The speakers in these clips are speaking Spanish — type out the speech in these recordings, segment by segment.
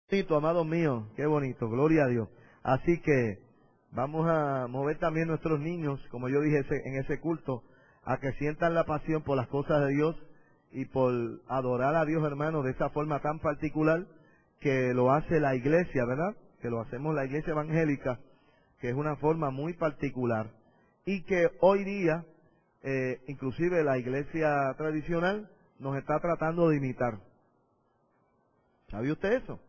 Bonito, amados míos, qué bonito, gloria a Dios. Así que vamos a mover también nuestros niños, como yo dije en ese culto, a que sientan la pasión por las cosas de Dios y por adorar a Dios, hermano, de esa forma tan particular que lo hace la iglesia, ¿verdad? Que lo hacemos la iglesia evangélica, que es una forma muy particular y que hoy día, inclusive la iglesia tradicional, nos está tratando de imitar. ¿Sabía usted eso?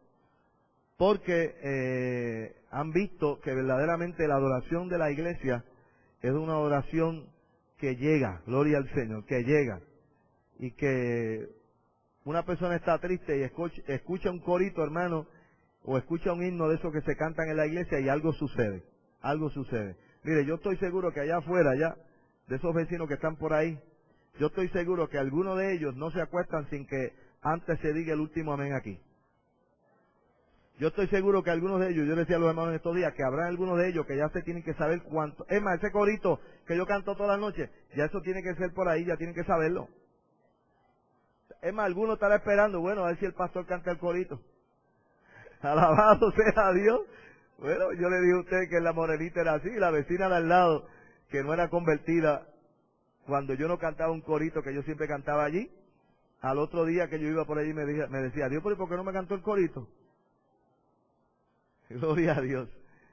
Porque han visto que verdaderamente la adoración de la iglesia es una adoración que llega, gloria al Señor, que llega, y que una persona está triste y escucha un corito, hermano, o escucha un himno de esos que se cantan en la iglesia y algo sucede, algo sucede. Mire, yo estoy seguro que allá afuera, ya, de esos vecinos que están por ahí, yo estoy seguro que algunos de ellos no se acuestan sin que antes se diga el último amén aquí. Yo estoy seguro que algunos de ellos, yo decía a los hermanos en estos días, que habrá algunos de ellos que ya se tienen que saber cuánto. Es más, ese corito que yo canto todas las noches, ya eso tiene que ser por ahí, ya tienen que saberlo. Es más, algunos estará esperando, bueno, a ver si el pastor canta el corito. Alabado sea Dios. Bueno, yo le dije a usted que la morenita era así, la vecina de al lado, que no era convertida, cuando yo no cantaba un corito que yo siempre cantaba allí, al otro día que yo iba por allí me decía, Dios, ¿por qué no me cantó el corito? Gloria a Dios.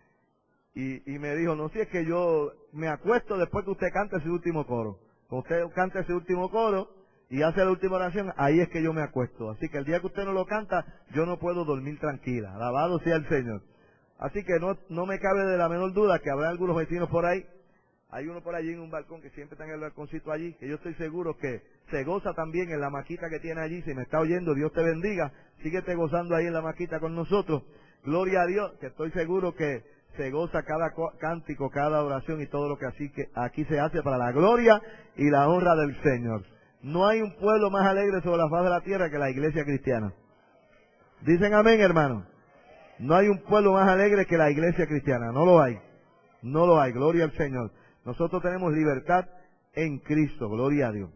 Y me dijo, no, si es que yo me acuesto después que usted cante ese último coro. Cuando usted canta ese último coro y hace la última oración, ahí es que yo me acuesto. Así que el día que usted no lo canta, yo no puedo dormir tranquila. Alabado sea el Señor. Así que no me cabe de la menor duda que habrá algunos vecinos por ahí. Hay uno por allí en un balcón que siempre está en el balconcito allí, que yo estoy seguro que se goza también en la maquita que tiene allí. Si me está oyendo, Dios te bendiga. Síguete gozando ahí en la maquita con nosotros. Gloria a Dios, que estoy seguro que se goza cada cántico, cada oración y todo lo que aquí se hace para la gloria y la honra del Señor. No hay un pueblo más alegre sobre la faz de la tierra que la iglesia cristiana. Dicen amén, hermano. No hay un pueblo más alegre que la iglesia cristiana. No lo hay. No lo hay. Gloria al Señor. Nosotros tenemos libertad en Cristo. Gloria a Dios.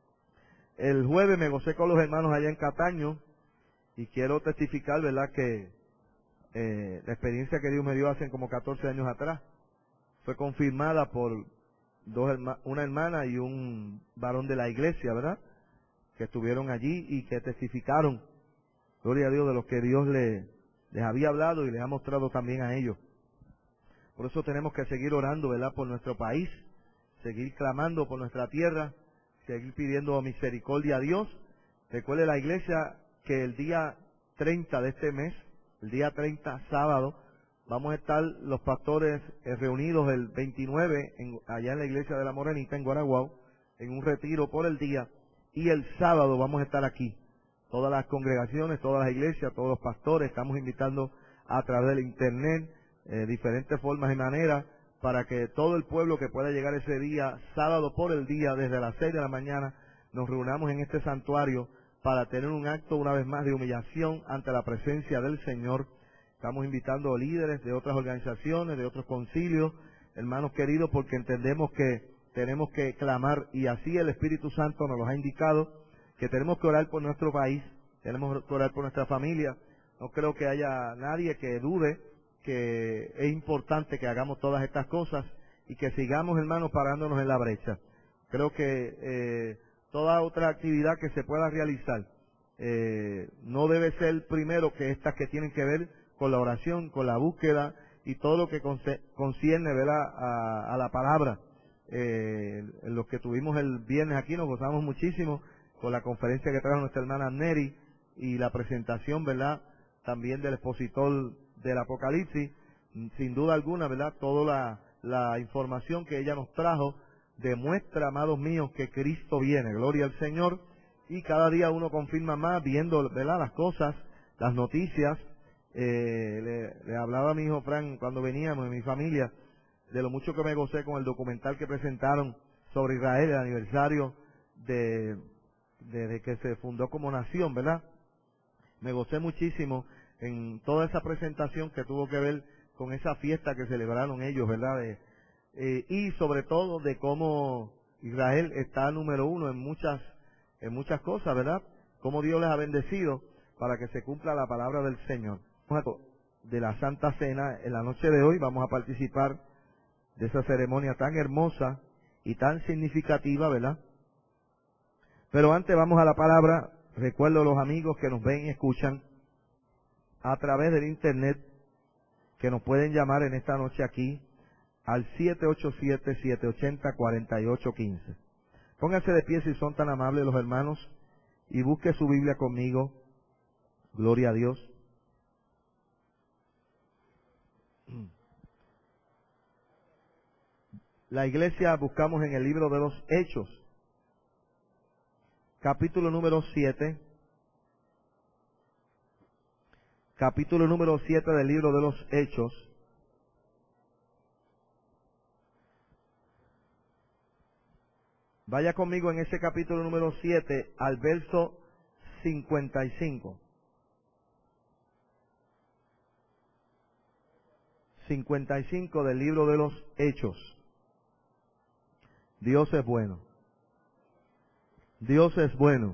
El jueves me gocé con los hermanos allá en Cataño y quiero testificar, ¿verdad?, que la experiencia que Dios me dio hace como 14 años atrás fue confirmada por una hermana y un varón de la iglesia, ¿verdad?, que estuvieron allí y que testificaron, gloria a Dios, de lo que Dios les había hablado y les ha mostrado también a ellos. Por eso tenemos que seguir orando, ¿verdad?, por nuestro país, seguir clamando por nuestra tierra, seguir pidiendo misericordia a Dios. Recuerde la iglesia que el día 30 de este mes, el día 30, sábado, vamos a estar los pastores reunidos el 29 allá en la iglesia de la Morenita, en Guaraguao, en un retiro por el día, y el sábado vamos a estar aquí. Todas las congregaciones, todas las iglesias, todos los pastores, estamos invitando a través del internet, diferentes formas y maneras, para que todo el pueblo que pueda llegar ese día, sábado por el día, desde las 6 de la mañana, nos reunamos en este santuario para tener un acto una vez más de humillación ante la presencia del Señor. Estamos invitando a líderes de otras organizaciones, de otros concilios, hermanos queridos, porque entendemos que tenemos que clamar, y así el Espíritu Santo nos lo ha indicado, que tenemos que orar por nuestro país, tenemos que orar por nuestra familia. No creo que haya nadie que dude que es importante que hagamos todas estas cosas y que sigamos, hermanos, parándonos en la brecha. Creo que toda otra actividad que se pueda realizar no debe ser primero que estas que tienen que ver con la oración, con la búsqueda y todo lo que concierne, ¿verdad?, a la palabra. Los que tuvimos el viernes aquí nos gozamos muchísimo con la conferencia que trajo nuestra hermana Neri y la presentación, ¿verdad?, también del expositor del Apocalipsis. Sin duda alguna, ¿verdad?, toda la información que ella nos trajo demuestra, amados míos, que Cristo viene, gloria al Señor, y cada día uno confirma más viendo, ¿verdad?, las cosas, las noticias. Le hablaba a mi hijo Fran cuando veníamos, en mi familia, de lo mucho que me gocé con el documental que presentaron sobre Israel, el aniversario de que se fundó como nación, ¿verdad? Me gocé muchísimo en toda esa presentación que tuvo que ver con esa fiesta que celebraron ellos, ¿verdad? Y sobre todo de cómo Israel está número uno en muchas cosas, ¿verdad? Cómo Dios les ha bendecido para que se cumpla la palabra del Señor. de la Santa Cena en la noche de hoy. Vamos a participar de esa ceremonia tan hermosa y tan significativa, ¿verdad? Pero antes vamos a la palabra. Recuerdo a los amigos que nos ven y escuchan a través del internet que nos pueden llamar en esta noche aquí al 787-780-4815. Pónganse de pie si son tan amables los hermanos y busque su Biblia conmigo. Gloria a Dios. La iglesia buscamos en el libro de los Hechos, capítulo número 7. Capítulo número 7 del libro de los Hechos. Vaya conmigo en ese capítulo número 7 al verso 55. 55 del libro de los Hechos. Dios es bueno. Dios es bueno.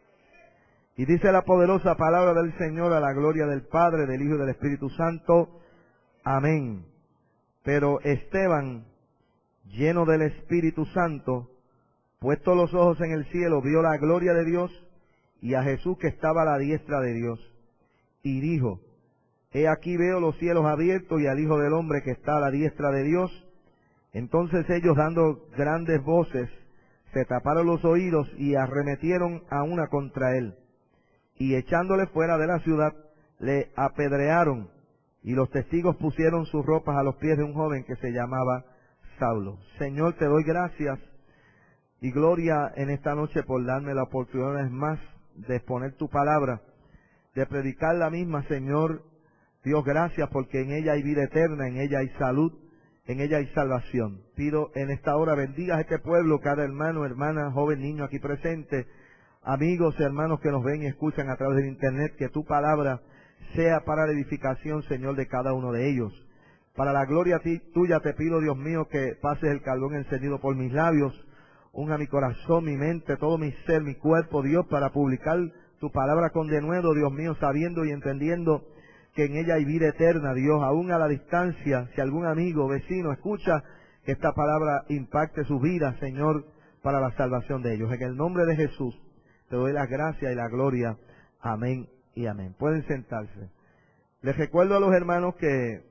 Y dice la poderosa palabra del Señor, a la gloria del Padre, del Hijo y del Espíritu Santo. Amén. Pero Esteban, lleno del Espíritu Santo, puestos los ojos en el cielo, vio la gloria de Dios y a Jesús que estaba a la diestra de Dios. Y dijo: He aquí veo los cielos abiertos y al Hijo del Hombre que está a la diestra de Dios. Entonces ellos, dando grandes voces, se taparon los oídos y arremetieron a una contra él. Y echándole fuera de la ciudad, le apedrearon. Y los testigos pusieron sus ropas a los pies de un joven que se llamaba Saulo. Señor, te doy gracias y gloria en esta noche por darme la oportunidad una vez más de exponer tu palabra, de predicar la misma, Señor. Dios, gracias porque en ella hay vida eterna, en ella hay salud, en ella hay salvación. Pido en esta hora bendigas a este pueblo, cada hermano, hermana, joven, niño aquí presente, amigos y hermanos que nos ven y escuchan a través del internet, que tu palabra sea para la edificación, Señor, de cada uno de ellos. Para la gloria tuya te pido, Dios mío, que pases el carbón encendido por mis labios, unja mi corazón, mi mente, todo mi ser, mi cuerpo, Dios, para publicar tu palabra con denuedo, Dios mío, sabiendo y entendiendo que en ella hay vida eterna, Dios, aún a la distancia. Si algún amigo, vecino, escucha, que esta palabra impacte su vida, Señor, para la salvación de ellos. En el nombre de Jesús, te doy la gracia y la gloria. Amén y amén. Pueden sentarse. Les recuerdo a los hermanos que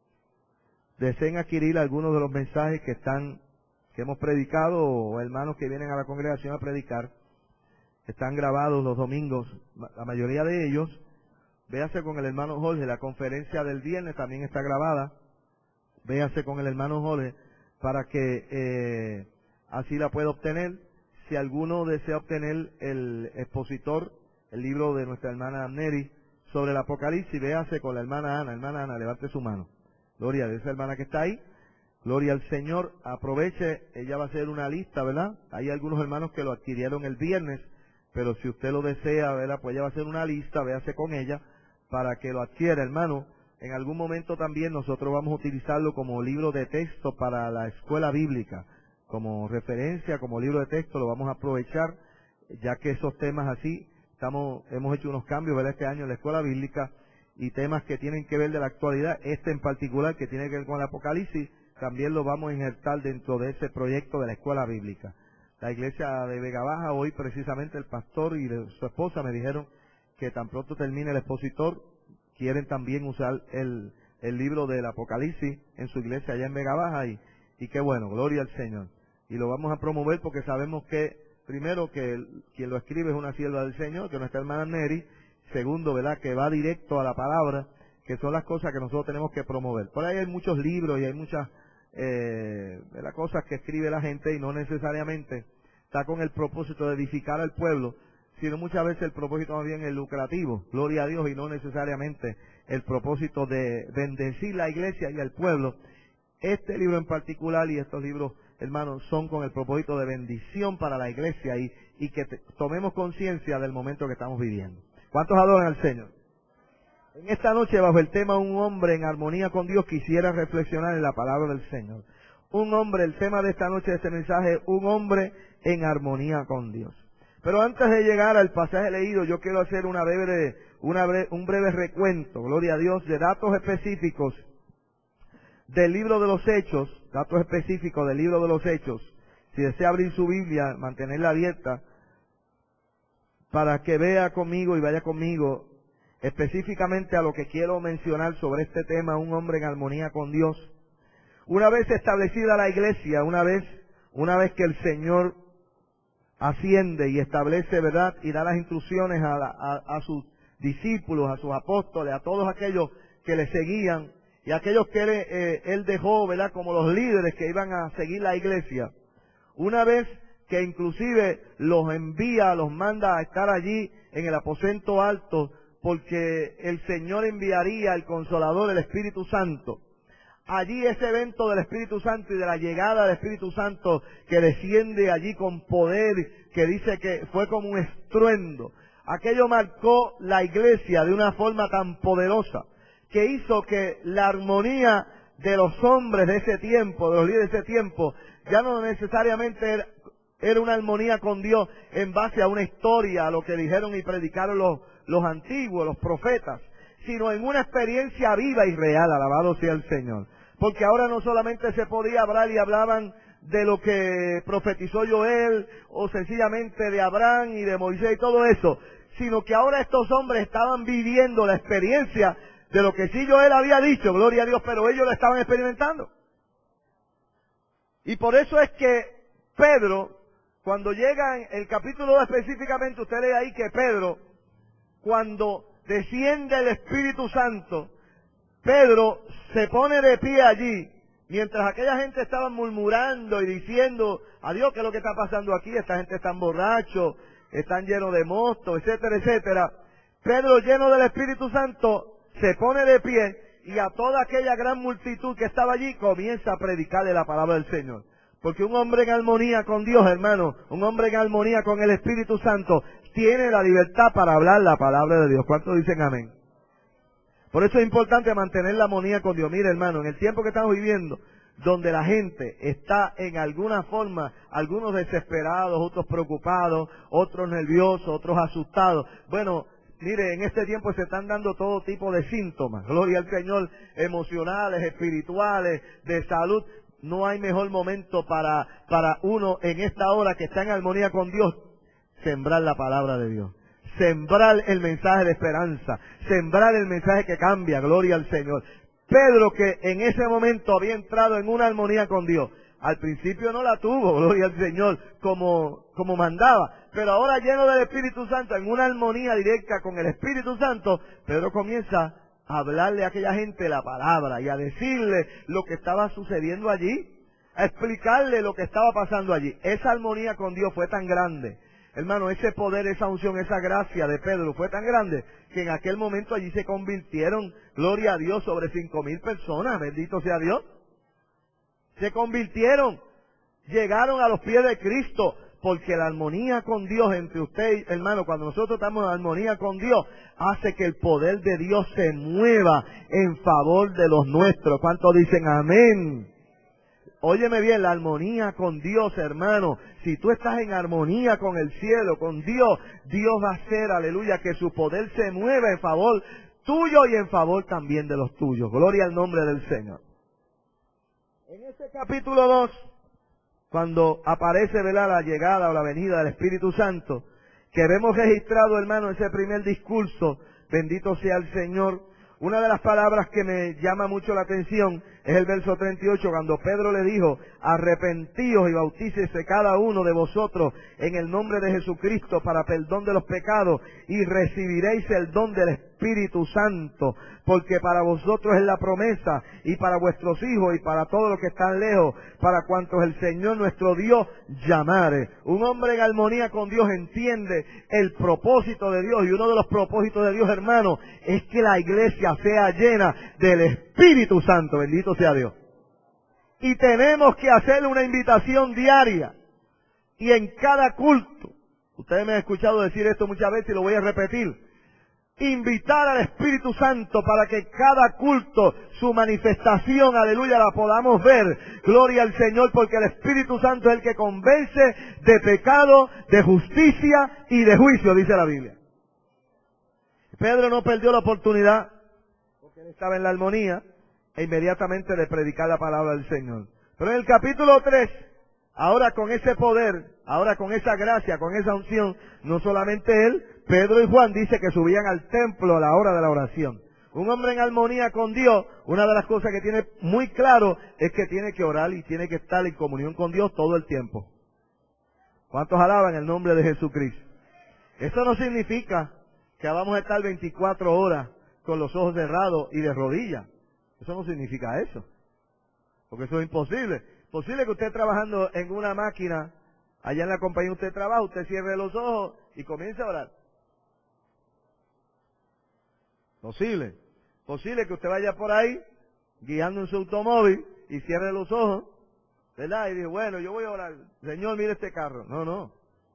deseen adquirir algunos de los mensajes que hemos predicado, o hermanos que vienen a la congregación a predicar, están grabados los domingos, la mayoría de ellos. Véase con el hermano Jorge, la conferencia del viernes también está grabada. Véase con el hermano Jorge para que así la pueda obtener. Si alguno desea obtener el expositor, el libro de nuestra hermana Neri sobre el Apocalipsis, véase con la hermana Ana. Hermana Ana, levante su mano. Gloria a esa hermana que está ahí. Gloria al Señor. Aproveche, ella va a hacer una lista, ¿verdad? Hay algunos hermanos que lo adquirieron el viernes, pero si usted lo desea, ¿verdad? Pues ella va a hacer una lista, véase con ella para que lo adquiera, hermano. En algún momento también nosotros vamos a utilizarlo como libro de texto para la escuela bíblica, como referencia, como libro de texto, lo vamos a aprovechar, ya que esos temas así, hemos hecho unos cambios, ¿verdad? Este año en la escuela bíblica, y temas que tienen que ver de la actualidad, este en particular que tiene que ver con el Apocalipsis, también lo vamos a injertar dentro de ese proyecto de la escuela bíblica. La iglesia de Vega Baja, hoy precisamente el pastor y su esposa me dijeron que tan pronto termine el expositor, quieren también usar el libro del Apocalipsis en su iglesia allá en Vega Baja, y qué bueno, gloria al Señor. Y lo vamos a promover porque sabemos que, primero, que quien lo escribe es una sierva del Señor, que nuestra hermana Neri. Segundo, ¿verdad?, que va directo a la palabra, que son las cosas que nosotros tenemos que promover. Por ahí hay muchos libros y hay muchas las cosas que escribe la gente, y no necesariamente está con el propósito de edificar al pueblo, sino muchas veces el propósito más bien es lucrativo, gloria a Dios, y no necesariamente el propósito de bendecir la iglesia y al pueblo. Este libro en particular y estos libros, hermanos, son con el propósito de bendición para la iglesia y que tomemos conciencia del momento que estamos viviendo. ¿Cuántos adoran al Señor? En esta noche, bajo el tema Un hombre en armonía con Dios, quisiera reflexionar en la palabra del Señor. Un hombre, el tema de esta noche de este mensaje, un hombre en armonía con Dios. Pero antes de llegar al pasaje leído, yo quiero hacer una un breve recuento, gloria a Dios, de datos específicos del libro de los Hechos, datos específicos del libro de los Hechos. Si desea abrir su Biblia, mantenerla abierta, para que vea conmigo y vaya conmigo específicamente a lo que quiero mencionar sobre este tema, un hombre en armonía con Dios. Una vez establecida la iglesia, una vez que el Señor asciende y establece, ¿verdad?, y da las instrucciones a sus discípulos, a sus apóstoles, a todos aquellos que le seguían, y aquellos que él dejó, ¿verdad?, como los líderes que iban a seguir la iglesia. Una vez que inclusive los envía, los manda a estar allí en el aposento alto, porque el Señor enviaría el Consolador, el Espíritu Santo. Allí ese evento del Espíritu Santo y de la llegada del Espíritu Santo que desciende allí con poder, que dice que fue como un estruendo. Aquello marcó la iglesia de una forma tan poderosa, que hizo que la armonía de los hombres de ese tiempo, de los líderes de ese tiempo, ya no necesariamente era una armonía con Dios en base a una historia, a lo que dijeron y predicaron los antiguos, los profetas, sino en una experiencia viva y real, alabado sea el Señor. Porque ahora no solamente se podía hablar y hablaban de lo que profetizó Joel, o sencillamente de Abraham y de Moisés y todo eso, sino que ahora estos hombres estaban viviendo la experiencia de lo que sí Joel había dicho, gloria a Dios, pero ellos lo estaban experimentando. Y por eso es que Pedro, cuando llega en el capítulo 2 específicamente, usted lee ahí que Pedro, cuando desciende el Espíritu Santo, Pedro se pone de pie allí, mientras aquella gente estaba murmurando y diciendo, adiós, ¿qué es lo que está pasando aquí? Esta gente está borracho, están llenos de mosto, etcétera, etcétera. Pedro, lleno del Espíritu Santo, se pone de pie y a toda aquella gran multitud que estaba allí comienza a predicarle la palabra del Señor. Porque un hombre en armonía con Dios, hermano, un hombre en armonía con el Espíritu Santo, tiene la libertad para hablar la palabra de Dios. ¿Cuántos dicen amén? Por eso es importante mantener la armonía con Dios. Mire, hermano, en el tiempo que estamos viviendo, donde la gente está en alguna forma, algunos desesperados, otros preocupados, otros nerviosos, otros asustados. Bueno, mire, en este tiempo se están dando todo tipo de síntomas, gloria al Señor, emocionales, espirituales, de salud. No hay mejor momento para uno en esta hora que está en armonía con Dios, sembrar la palabra de Dios. Sembrar el mensaje de esperanza, sembrar el mensaje que cambia, gloria al Señor. Pedro, que en ese momento había entrado en una armonía con Dios, al principio no la tuvo, gloria al Señor, como mandaba, pero ahora lleno del Espíritu Santo, en una armonía directa con el Espíritu Santo, Pedro comienza a hablarle a aquella gente la palabra y a decirle lo que estaba sucediendo allí, a explicarle lo que estaba pasando allí. Esa armonía con Dios fue tan grande, hermano, ese poder, esa unción, esa gracia de Pedro fue tan grande que en aquel momento allí se convirtieron, gloria a Dios, sobre 5,000 personas, bendito sea Dios. Se convirtieron, llegaron a los pies de Cristo, porque la armonía con Dios entre usted, hermano, cuando nosotros estamos en armonía con Dios, hace que el poder de Dios se mueva en favor de los nuestros. ¿Cuántos dicen amén? Óyeme bien, la armonía con Dios, hermano. Si tú estás en armonía con el cielo, con Dios, Dios va a hacer, aleluya, que su poder se mueva en favor tuyo y en favor también de los tuyos. Gloria al nombre del Señor. En ese capítulo 2, cuando aparece, ¿verdad?, la llegada o la venida del Espíritu Santo, que vemos registrado, hermano, ese primer discurso, bendito sea el Señor. Una de las palabras que me llama mucho la atención es el verso 38, cuando Pedro le dijo, arrepentíos y bautícese cada uno de vosotros en el nombre de Jesucristo para perdón de los pecados y recibiréis el don del Espíritu Santo, porque para vosotros es la promesa y para vuestros hijos y para todos los que están lejos, para cuantos el Señor nuestro Dios llamare. Un hombre en armonía con Dios entiende el propósito de Dios, y uno de los propósitos de Dios, hermano, es que la iglesia sea llena del Espíritu Santo, bendito sea Dios. Y tenemos que hacerle una invitación diaria, y en cada culto, ustedes me han escuchado decir esto muchas veces y lo voy a repetir, invitar al Espíritu Santo para que cada culto, su manifestación, aleluya, la podamos ver. Gloria al Señor, porque el Espíritu Santo es el que convence de pecado, de justicia y de juicio, dice la Biblia. Pedro no perdió la oportunidad, porque él estaba en la armonía, e inmediatamente de predicar la palabra del Señor. Pero en el capítulo 3, ahora con ese poder, ahora con esa gracia, con esa unción, no solamente él, Pedro y Juan dice que subían al templo a la hora de la oración. Un hombre en armonía con Dios, una de las cosas que tiene muy claro es que tiene que orar y tiene que estar en comunión con Dios todo el tiempo. ¿Cuántos alaban el nombre de Jesucristo? Eso no significa que vamos a estar 24 horas con los ojos cerrados y de rodillas. Eso no significa eso. Porque eso es imposible. Posible que usted trabajando en una máquina, allá en la compañía usted trabaja, usted cierre los ojos y comience a orar. Posible. Posible que usted vaya por ahí, guiando en su automóvil, y cierre los ojos, ¿verdad? Y dice, bueno, yo voy a orar. Señor, mire este carro. No, no.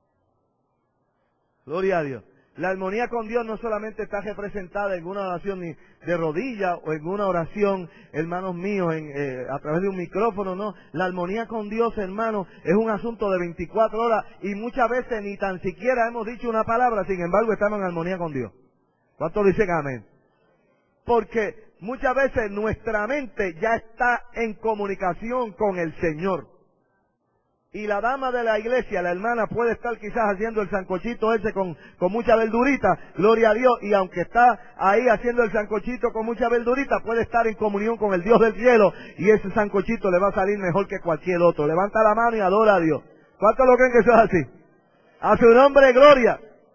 Gloria a Dios. La armonía con Dios no solamente está representada en una oración ni de rodillas o en una oración, hermanos míos, a través de un micrófono, no. La armonía con Dios, hermanos, es un asunto de 24 horas y muchas veces ni tan siquiera hemos dicho una palabra, sin embargo estamos en armonía con Dios. ¿Cuántos dicen amén? Porque muchas veces nuestra mente ya está en comunicación con el Señor. Y la dama de la iglesia, la hermana, puede estar quizás haciendo el sancochito ese con mucha verdurita, gloria a Dios, y aunque está ahí haciendo el sancochito con mucha verdurita, puede estar en comunión con el Dios del cielo, y ese sancochito le va a salir mejor que cualquier otro. Levanta la mano y adora a Dios. ¿Cuántos lo creen que eso es así? A su nombre, gloria.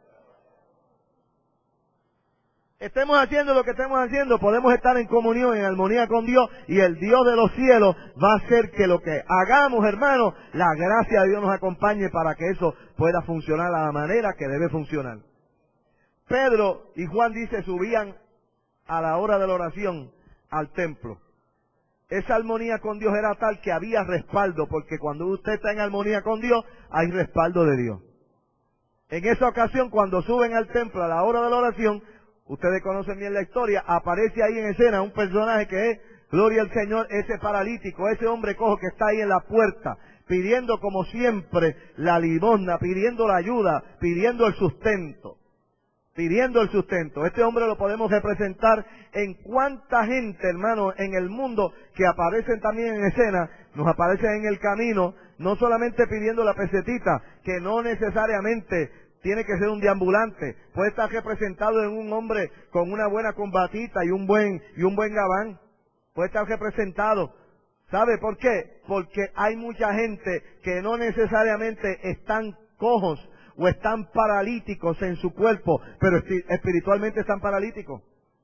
Estemos haciendo lo que estemos haciendo, podemos estar en comunión, en armonía con Dios, y el Dios de los cielos va a hacer que lo que hagamos, hermanos, la gracia de Dios nos acompañe para que eso pueda funcionar a la manera que debe funcionar. Pedro y Juan dice subían a la hora de la oración al templo. Esa armonía con Dios era tal que había respaldo, porque cuando usted está en armonía con Dios, hay respaldo de Dios. En esa ocasión, cuando suben al templo a la hora de la oración, ustedes conocen bien la historia, aparece ahí en escena un personaje que es, gloria al Señor, ese paralítico, ese hombre cojo que está ahí en la puerta, pidiendo como siempre la limosna, pidiendo la ayuda, pidiendo el sustento. Pidiendo el sustento. Este hombre lo podemos representar en cuánta gente, hermano, en el mundo que aparecen también en escena, nos aparecen en el camino, no solamente pidiendo la pesetita, que no necesariamente tiene que ser un deambulante, puede estar representado en un hombre con una buena combatita y un buen gabán, puede estar representado. ¿Sabe por qué? Porque hay mucha gente que no necesariamente están cojos o están paralíticos en su cuerpo, pero espiritualmente están paralíticos.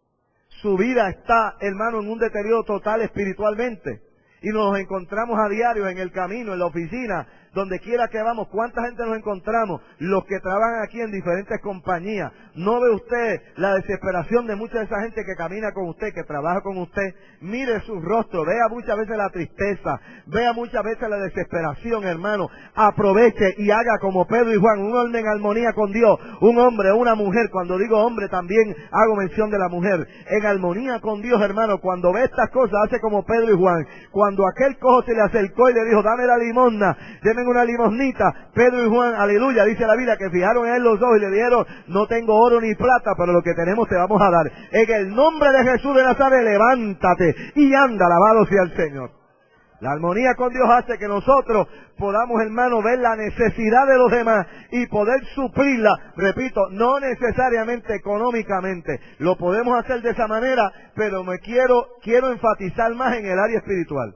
Su vida está, hermano, en un deterioro total espiritualmente. Y nos encontramos a diario en el camino, en la oficina, donde quiera que vamos. ¿Cuánta gente nos encontramos? Los que trabajan aquí en diferentes compañías. ¿No ve usted la desesperación de mucha de esa gente que camina con usted, que trabaja con usted? Mire su rostro, vea muchas veces la tristeza, vea muchas veces la desesperación, hermano. Aproveche y haga como Pedro y Juan, un hombre en armonía con Dios, un hombre o una mujer. Cuando digo hombre también hago mención de la mujer. En armonía con Dios, hermano, cuando ve estas cosas, hace como Pedro y Juan. Cuando aquel cojo se le acercó y le dijo, dame la limosna, denme una limosnita, Pedro y Juan, aleluya, dice la Biblia, que fijaron en él los ojos y le dijeron, no tengo oro ni plata, pero lo que tenemos te vamos a dar. En el nombre de Jesús de Nazaret, levántate y anda, alabado sea el Señor. La armonía con Dios hace que nosotros podamos, hermano, ver la necesidad de los demás y poder suplirla, repito, no necesariamente económicamente, lo podemos hacer de esa manera, pero quiero enfatizar más en el área espiritual.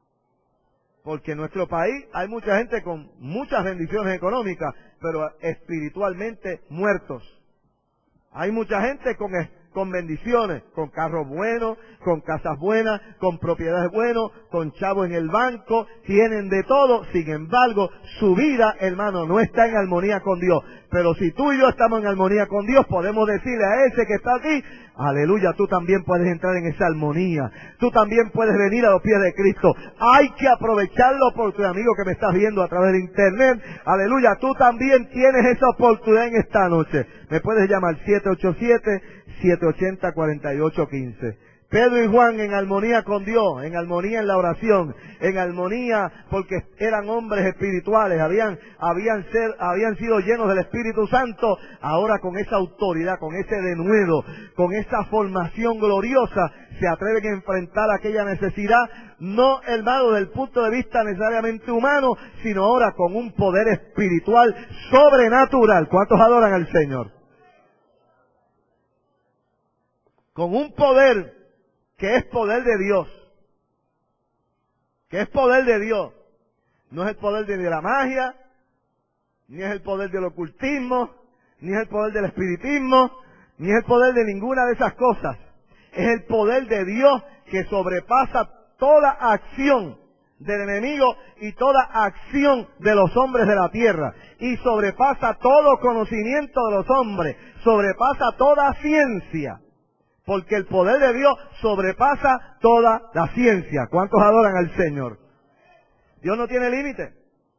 Porque en nuestro país hay mucha gente con muchas bendiciones económicas, pero espiritualmente muertos. Hay mucha gente con bendiciones, con carros buenos, con casas buenas, con propiedades buenas, con chavos en el banco, tienen de todo, sin embargo, su vida, hermano, no está en armonía con Dios. Pero si tú y yo estamos en armonía con Dios, podemos decirle a ese que está aquí, aleluya, tú también puedes entrar en esa armonía. Tú también puedes venir a los pies de Cristo. Hay que aprovecharlo por tu amigo que me estás viendo a través de internet. Aleluya, tú también tienes esa oportunidad en esta noche. Me puedes llamar 787-780-4815. Pedro y Juan en armonía con Dios, en armonía en la oración, en armonía porque eran hombres espirituales, habían sido llenos del Espíritu Santo, ahora con esa autoridad, con ese denuedo, con esa formación gloriosa, se atreven a enfrentar aquella necesidad, no, hermano, desde el punto de vista necesariamente humano, sino ahora con un poder espiritual sobrenatural. ¿Cuántos adoran al Señor? Con un poder que es poder de Dios, que es poder de Dios, no es el poder de la magia, ni es el poder del ocultismo, ni es el poder del espiritismo, ni es el poder de ninguna de esas cosas, es el poder de Dios que sobrepasa toda acción del enemigo y toda acción de los hombres de la tierra, y sobrepasa todo conocimiento de los hombres, sobrepasa toda ciencia. Porque el poder de Dios sobrepasa toda la ciencia. ¿Cuántos adoran al Señor? Dios no tiene límite.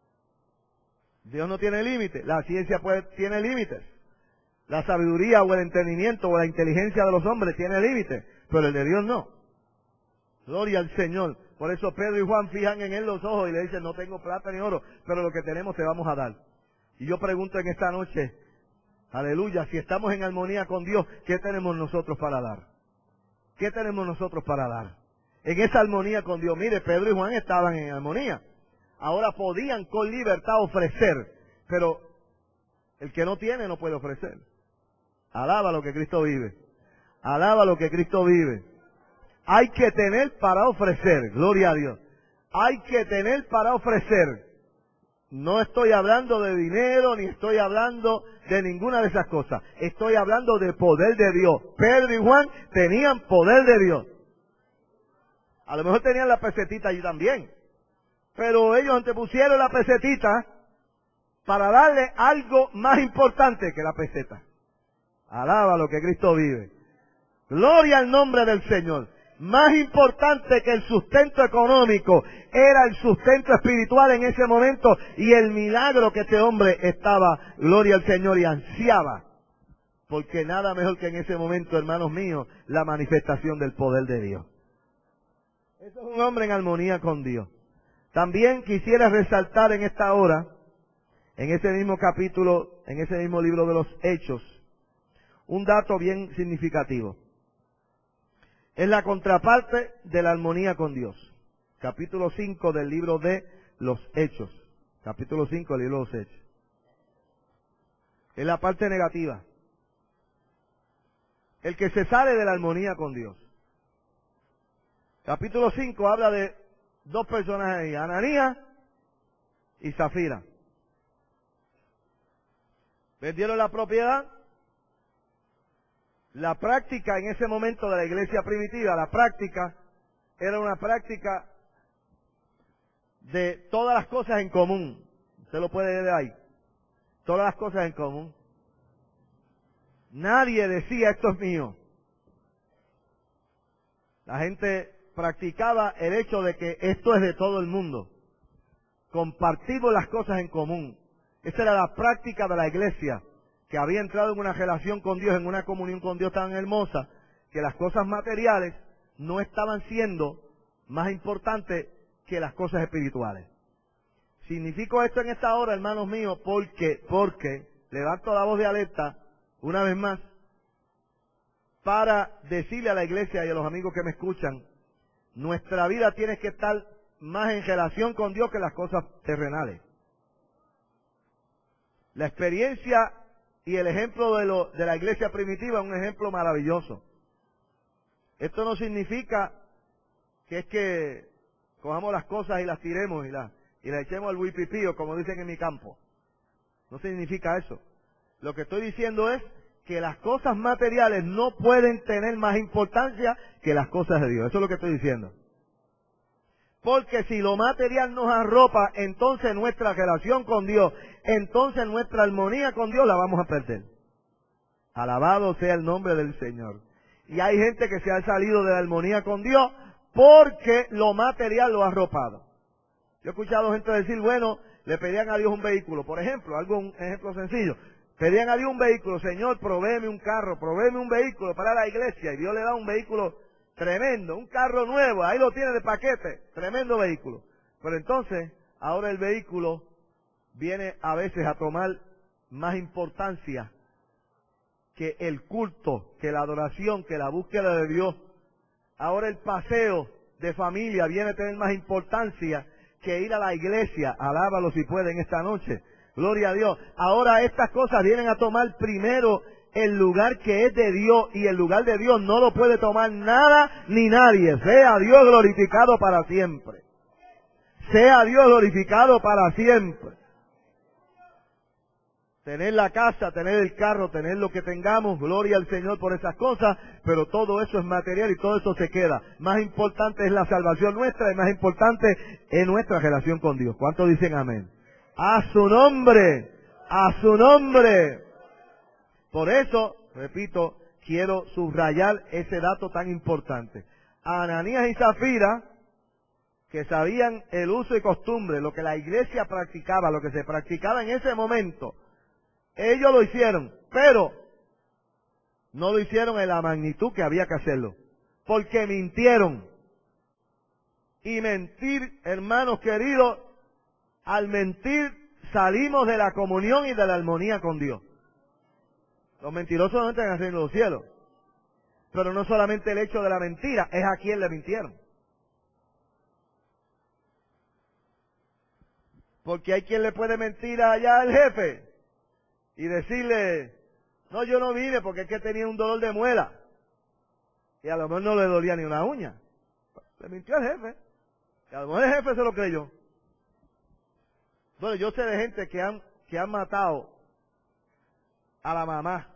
Dios no tiene límite. La ciencia tiene límites. La sabiduría o el entendimiento o la inteligencia de los hombres tiene límites. Pero el de Dios no. Gloria al Señor. Por eso Pedro y Juan fijan en él los ojos y le dicen, no tengo plata ni oro, pero lo que tenemos te vamos a dar. Y yo pregunto en esta noche, aleluya, si estamos en armonía con Dios, ¿qué tenemos nosotros para dar? ¿Qué tenemos nosotros para dar? En esa armonía con Dios. Mire, Pedro y Juan estaban en armonía. Ahora podían con libertad ofrecer, pero el que no tiene no puede ofrecer. Alaba lo que Cristo vive. Alaba lo que Cristo vive. Hay que tener para ofrecer, gloria a Dios. Hay que tener para ofrecer. No estoy hablando de dinero, ni estoy hablando de ninguna de esas cosas. Estoy hablando de poder de Dios. Pedro y Juan tenían poder de Dios. A lo mejor tenían la pesetita allí también. Pero ellos antepusieron la pesetita para darle algo más importante que la peseta. Alaba lo que Cristo vive. Gloria al nombre del Señor. Más importante que el sustento económico era el sustento espiritual en ese momento y el milagro que este hombre estaba, gloria al Señor, y ansiaba. Porque nada mejor que en ese momento, hermanos míos, la manifestación del poder de Dios. Eso es un hombre en armonía con Dios. También quisiera resaltar en esta hora, en ese mismo capítulo, en ese mismo libro de los Hechos, un dato bien significativo. Es la contraparte de la armonía con Dios. Capítulo 5 del libro de los Hechos. Capítulo 5 del libro de los Hechos. Es la parte negativa. El que se sale de la armonía con Dios. Capítulo 5 habla de dos personas ahí, Ananías y Zafira. Vendieron la propiedad. La práctica en ese momento de la iglesia primitiva, la práctica era una práctica de todas las cosas en común. Usted lo puede ver ahí. Todas las cosas en común. Nadie decía esto es mío. La gente practicaba el hecho de que esto es de todo el mundo. Compartimos las cosas en común. Esa era la práctica de la iglesia, que había entrado en una relación con Dios, en una comunión con Dios tan hermosa, que las cosas materiales no estaban siendo más importantes que las cosas espirituales. Significo esto en esta hora, hermanos míos, porque levanto la voz de alerta, una vez más, para decirle a la iglesia y a los amigos que me escuchan, nuestra vida tiene que estar más en relación con Dios que las cosas terrenales. La experiencia y el ejemplo de la iglesia primitiva es un ejemplo maravilloso. Esto no significa que es que cojamos las cosas y las tiremos y las echemos al huipipío, como dicen en mi campo. No significa eso. Lo que estoy diciendo es que las cosas materiales no pueden tener más importancia que las cosas de Dios. Eso es lo que estoy diciendo. Porque si lo material nos arropa, entonces nuestra relación con Dios, entonces nuestra armonía con Dios la vamos a perder. Alabado sea el nombre del Señor. Y hay gente que se ha salido de la armonía con Dios porque lo material lo ha arropado. Yo he escuchado gente decir, bueno, le pedían a Dios un vehículo. Por ejemplo, un ejemplo sencillo. Pedían a Dios un vehículo. Señor, provéeme un carro, provéeme un vehículo para la iglesia. Y Dios le da un vehículo tremendo, un carro nuevo, ahí lo tiene de paquete, tremendo vehículo. Pero entonces, ahora el vehículo viene a veces a tomar más importancia que el culto, que la adoración, que la búsqueda de Dios. Ahora el paseo de familia viene a tener más importancia que ir a la iglesia. Alábalo si pueden esta noche. Gloria a Dios. Ahora estas cosas vienen a tomar primero el lugar que es de Dios, y el lugar de Dios no lo puede tomar nada ni nadie. Sea Dios glorificado para siempre. Sea Dios glorificado para siempre. Tener la casa, tener el carro, tener lo que tengamos, gloria al Señor por esas cosas, pero todo eso es material y todo eso se queda. Más importante es la salvación nuestra y más importante es nuestra relación con Dios. ¿Cuántos dicen amén? A su nombre, a su nombre. Por eso, repito, quiero subrayar ese dato tan importante. Ananías y Zafira, que sabían el uso y costumbre, lo que la iglesia practicaba, lo que se practicaba en ese momento, ellos lo hicieron, pero no lo hicieron en la magnitud que había que hacerlo, porque mintieron. Y mentir, hermanos queridos, al mentir salimos de la comunión y de la armonía con Dios. Los mentirosos no entran al reino de los cielos. Pero no solamente el hecho de la mentira, es a quien le mintieron. Porque hay quien le puede mentir allá al jefe y decirle, no, yo no vine porque es que tenía un dolor de muela. Y a lo mejor no le dolía ni una uña. Le mintió al jefe. Y a lo mejor el jefe se lo creyó. Bueno, yo sé de gente que han matado a la mamá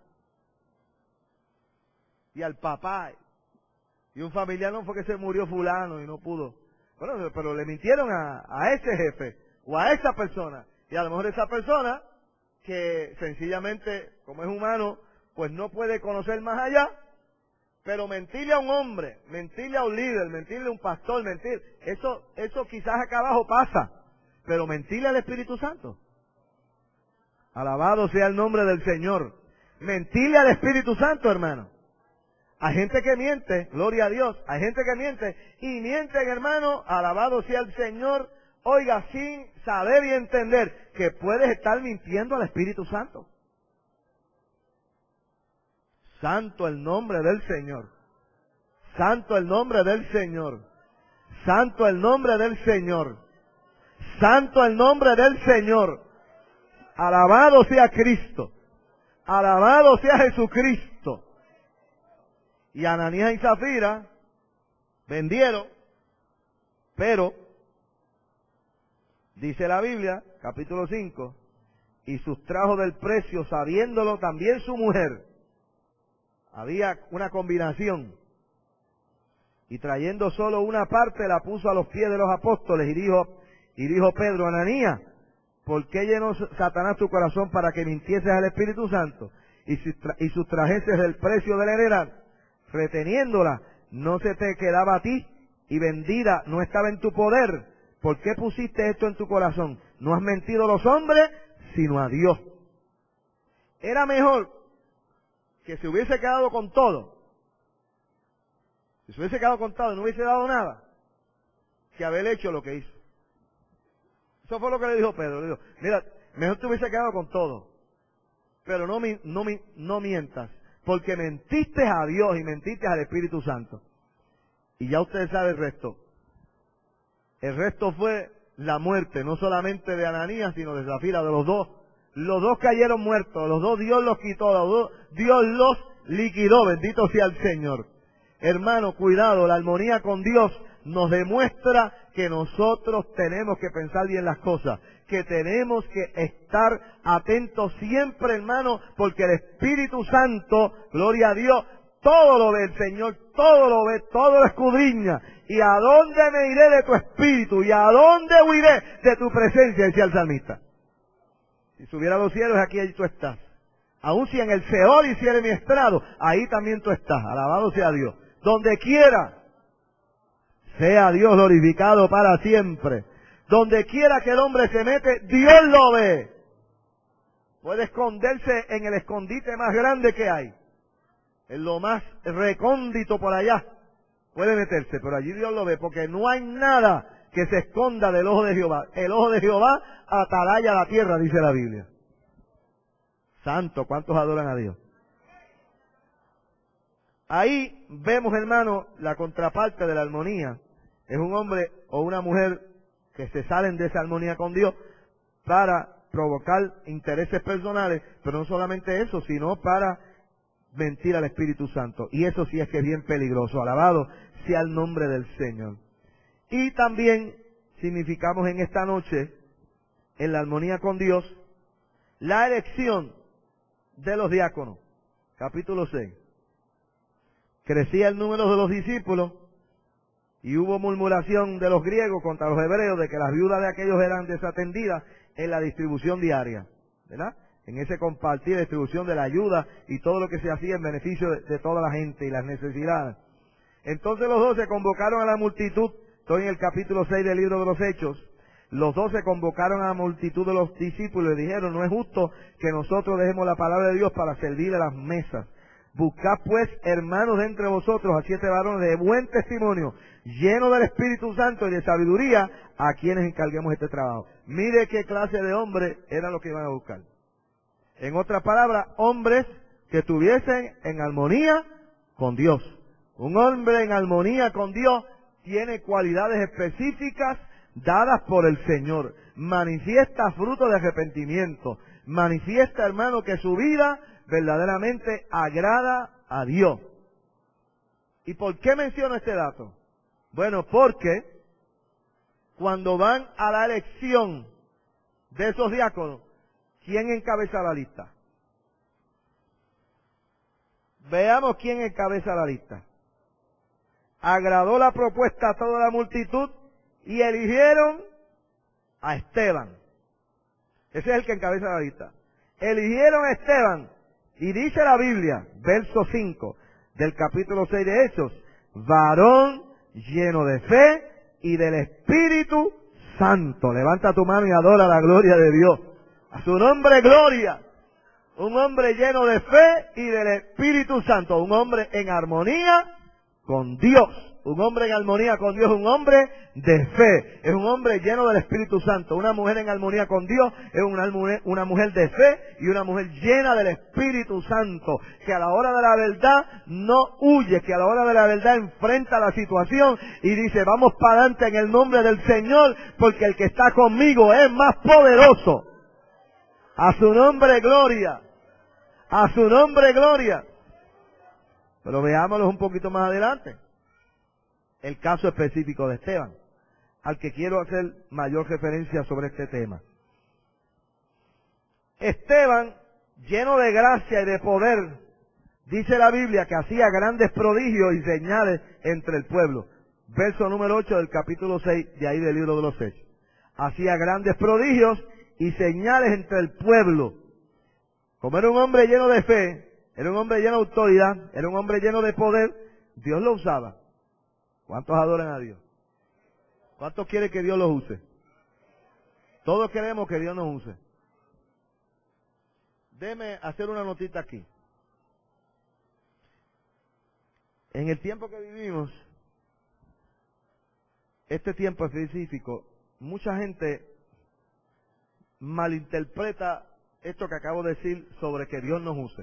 y al papá. Y un familiar no fue que se murió fulano y no pudo. Bueno, pero le mintieron a ese jefe o a esa persona. Y a lo mejor esa persona, que sencillamente, como es humano, pues no puede conocer más allá, pero mentirle a un hombre, mentirle a un líder, mentirle a un pastor, eso quizás acá abajo pasa, pero mentirle al Espíritu Santo. Alabado sea el nombre del Señor. Mentirle al Espíritu Santo, hermano. Hay gente que miente, gloria a Dios, hay gente que miente, y mienten, hermano, alabado sea el Señor, oiga, sin saber y entender que puedes estar mintiendo al Espíritu Santo. Santo el nombre del Señor. Santo el nombre del Señor. Santo el nombre del Señor. Santo el nombre del Señor. Alabado sea Cristo. Alabado sea Jesucristo. Y Ananías y Zafira vendieron, pero, dice la Biblia, capítulo 5, y sustrajo del precio, sabiéndolo también su mujer. Había una combinación. Y trayendo solo una parte, la puso a los pies de los apóstoles, y dijo Pedro, Ananías, ¿por qué llenó Satanás tu corazón para que mintieses al Espíritu Santo y sustrajeses del precio de la heredad? Reteniéndola, no se te quedaba a ti, y vendida no estaba en tu poder. ¿Por qué pusiste esto en tu corazón? No has mentido a los hombres, sino a Dios. Era mejor que se hubiese quedado con todo. Si se hubiese quedado con todo y no hubiese dado nada, que haber hecho lo que hizo. Eso fue lo que le dijo Pedro. Le dijo, mira, mejor te hubiese quedado con todo, pero no mientas, porque mentiste a Dios y mentiste al Espíritu Santo. Y ya ustedes saben el resto. El resto fue la muerte, no solamente de Ananías, sino de Zafira, de los dos. Los dos cayeron muertos, los dos Dios los quitó, los dos Dios los liquidó, bendito sea el Señor. Hermano, cuidado, la armonía con Dios nos demuestra que nosotros tenemos que pensar bien las cosas, que tenemos que estar atentos siempre, hermano, porque el Espíritu Santo, gloria a Dios, todo lo ve el Señor, todo lo ve, todo lo escudriña. ¿Y a dónde me iré de tu espíritu? ¿Y a dónde huiré de tu presencia? Decía el salmista. Si subiera a los cielos, aquí tú estás. Aun si en el Seol hiciere mi estrado, ahí también tú estás. Alabado sea Dios. Donde quiera, sea Dios glorificado para siempre. Donde quiera que el hombre se mete, Dios lo ve. Puede esconderse en el escondite más grande que hay, en lo más recóndito por allá. puede meterse, pero allí Dios lo ve, porque no hay nada que se esconda del ojo de Jehová. El ojo de Jehová atalaya la tierra, dice la Biblia. Santo, ¿cuántos adoran a Dios? Ahí vemos, hermano, la contraparte de la armonía. Es un hombre o una mujer que se salen de esa armonía con Dios para provocar intereses personales, pero no solamente eso, sino para mentir al Espíritu Santo. Y eso sí es que es bien peligroso. Alabado sea el nombre del Señor. Y también significamos en esta noche, en la armonía con Dios, la elección de los diáconos. Capítulo 6. Crecía el número de los discípulos y hubo murmuración de los griegos contra los hebreos de que las viudas de aquellos eran desatendidas en la distribución diaria, ¿verdad? En ese compartir, distribución de la ayuda y todo lo que se hacía en beneficio de toda la gente y las necesidades. Entonces los 12 convocaron a la multitud, estoy en el capítulo 6 del libro de los Hechos. Los 12 convocaron a la multitud de los discípulos y dijeron: no es justo que nosotros dejemos la palabra de Dios para servir a las mesas. Buscad pues, hermanos, de entre vosotros a 7 varones de buen testimonio, llenos del Espíritu Santo y de sabiduría, a quienes encarguemos este trabajo. Mire qué clase de hombres eran los que iban a buscar. En otras palabras, hombres que estuviesen en armonía con Dios. Un hombre en armonía con Dios tiene cualidades específicas dadas por el Señor. Manifiesta fruto de arrepentimiento. Manifiesta, hermano, que su vida verdaderamente agrada a Dios. ¿Y por qué menciono este dato? Bueno, porque cuando van a la elección de esos diáconos, ¿quién encabeza la lista? Veamos quién encabeza la lista. Agradó la propuesta a toda la multitud y eligieron a Esteban. Ese es el que encabeza la lista. Eligieron a Esteban. Y dice la Biblia, verso 5 del capítulo 6 de Hechos: varón lleno de fe y del Espíritu Santo. Levanta tu mano y adora la gloria de Dios. A su nombre, gloria. Un hombre lleno de fe y del Espíritu Santo. Un hombre en armonía con Dios. Un hombre en armonía con Dios, un hombre de fe. Es un hombre lleno del Espíritu Santo. Una mujer en armonía con Dios es una mujer de fe y una mujer llena del Espíritu Santo. Que a la hora de la verdad no huye, que a la hora de la verdad enfrenta la situación y dice: vamos para adelante en el nombre del Señor, porque el que está conmigo es más poderoso. A su nombre, gloria. A su nombre, gloria. Pero veámoslo un poquito más adelante. El caso específico de Esteban, al que quiero hacer mayor referencia sobre este tema. Esteban, lleno de gracia y de poder, dice la Biblia que hacía grandes prodigios y señales entre el pueblo. Verso número 8 del capítulo 6 de ahí del libro de los Hechos. Hacía grandes prodigios y señales entre el pueblo. Como era un hombre lleno de fe, era un hombre lleno de autoridad, era un hombre lleno de poder, Dios lo usaba. ¿Cuántos adoran a Dios? ¿Cuántos quieren que Dios los use? Todos queremos que Dios nos use. Déjeme hacer una notita aquí. En el tiempo que vivimos, este tiempo específico, mucha gente malinterpreta esto que acabo de decir sobre que Dios nos use.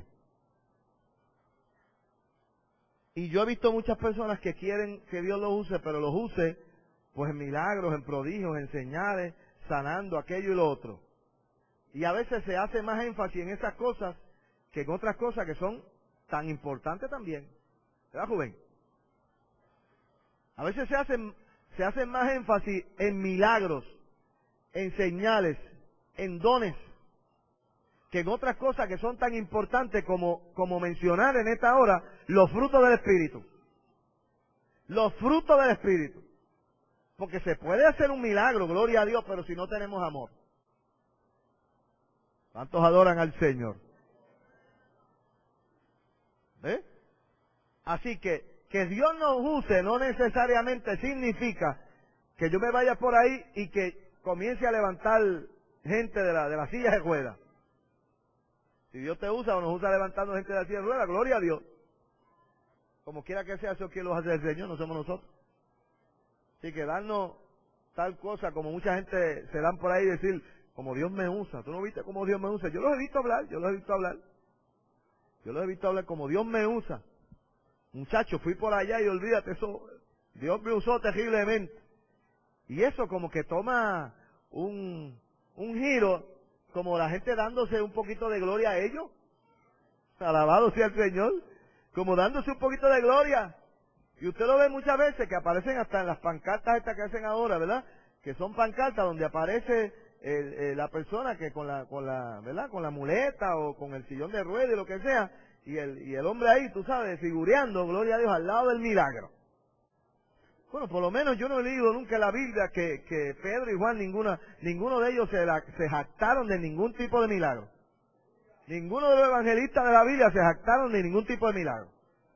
Y yo he visto muchas personas que quieren que Dios los use, pero los use pues en milagros, en prodigios, en señales, sanando aquello y lo otro. Y a veces se hace más énfasis en esas cosas que en otras cosas que son tan importantes también. ¿Verdad, joven? A veces se hace más énfasis en milagros, en señales, en dones, que en otras cosas que son tan importantes como mencionar en esta hora los frutos del Espíritu. Los frutos del Espíritu. Porque se puede hacer un milagro, gloria a Dios, pero si no tenemos amor. ¿Cuántos adoran al Señor? ¿Ve? Así que Dios nos use no necesariamente significa que yo me vaya por ahí y que comience a levantar gente de la silla de ruedas. Si Dios te usa o nos usa levantando gente de la silla de ruedas, gloria a Dios. Como quiera que sea, eso quien lo hace el Señor, no somos nosotros. Así que darnos tal cosa, como mucha gente se dan por ahí y decir, como Dios me usa. ¿Tú no viste cómo Dios me usa? Yo los he visto hablar, yo los he visto hablar como Dios me usa. Muchacho, fui por allá y olvídate, eso, Dios me usó terriblemente. Y eso como que toma un giro, como la gente dándose un poquito de gloria a ellos. Alabado sea el Señor. Como dándose un poquito de gloria. Y usted lo ve muchas veces que aparecen hasta en las pancartas estas que hacen ahora, ¿verdad? Que son pancartas donde aparece la persona que ¿verdad? Con la muleta o con el sillón de ruedas y lo que sea. Y el hombre ahí, tú sabes, figureando, gloria a Dios, al lado del milagro. Bueno, por lo menos yo no he leído nunca en la Biblia que Pedro y Juan, ninguno de ellos se jactaron de ningún tipo de milagro. Ninguno de los evangelistas de la Biblia se jactaron de ningún tipo de milagro.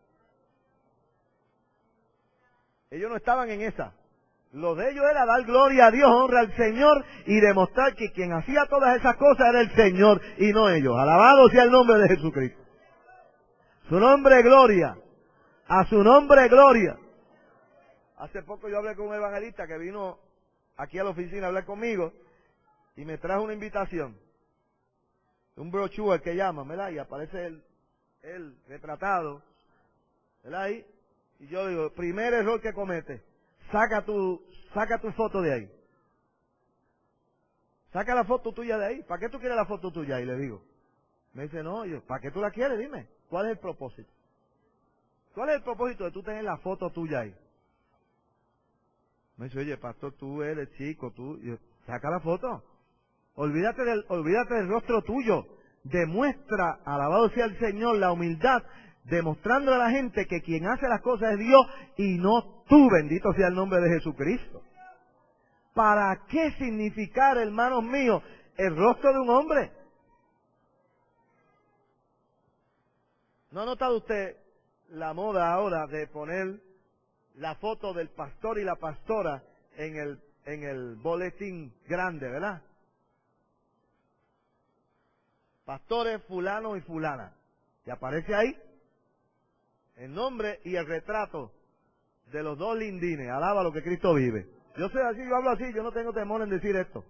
Ellos no estaban en esa. Lo de ellos era dar gloria a Dios, honra al Señor y demostrar que quien hacía todas esas cosas era el Señor y no ellos. Alabado sea el nombre de Jesucristo. Su nombre gloria. A su nombre gloria. Hace poco yo hablé con un evangelista que vino aquí a la oficina a hablar conmigo y me trajo una invitación. Un brochure que llaman, ¿verdad? Y aparece el retratado, ¿verdad? Ahí. Y yo digo, primer error que comete, saca tu foto de ahí. Saca la foto tuya de ahí. ¿Para qué tú quieres la foto tuya? Y le digo. Me dice, no, yo, ¿para qué tú la quieres? Dime. ¿Cuál es el propósito? ¿Cuál es el propósito de tú tener la foto tuya ahí? Me dice, oye, pastor, tú eres chico, saca la foto. Olvídate del rostro tuyo. Demuestra, alabado sea el Señor, la humildad, demostrando a la gente que quien hace las cosas es Dios y no tú, bendito sea el nombre de Jesucristo. ¿Para qué significar, hermanos míos, el rostro de un hombre? ¿No ha notado usted la moda ahora de poner la foto del pastor y la pastora en el boletín grande, verdad? Pastores fulano y fulana. Y aparece ahí el nombre y el retrato de los dos lindines. Alaba lo que Cristo vive. Yo soy así, yo hablo así, yo no tengo temor en decir esto.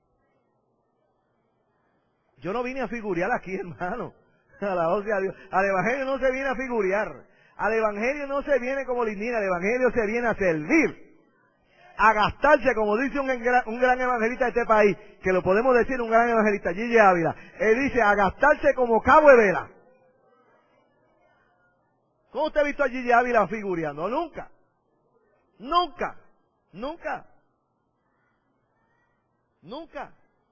Yo no vine a figurear aquí, hermano. Alabado sea Dios. Al Evangelio no se viene a figurear. Al Evangelio no se viene como lindina, al Evangelio se viene a servir. A gastarse, como dice un gran evangelista de este país, que lo podemos decir un gran evangelista, Gigi Ávila. Él dice, a gastarse como cabo de vela. ¿Cómo usted ha visto a Gigi Ávila figureando? Nunca. Nunca. Nunca. Nunca.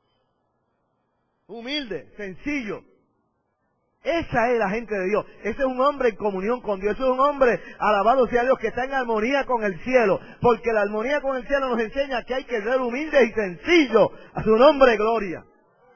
Humilde, sencillo. Esa es la gente de Dios. Ese es un hombre en comunión con Dios. Ese es un hombre, alabado sea Dios, que está en armonía con el cielo. Porque la armonía con el cielo nos enseña que hay que ser humildes y sencillos. A su nombre, gloria.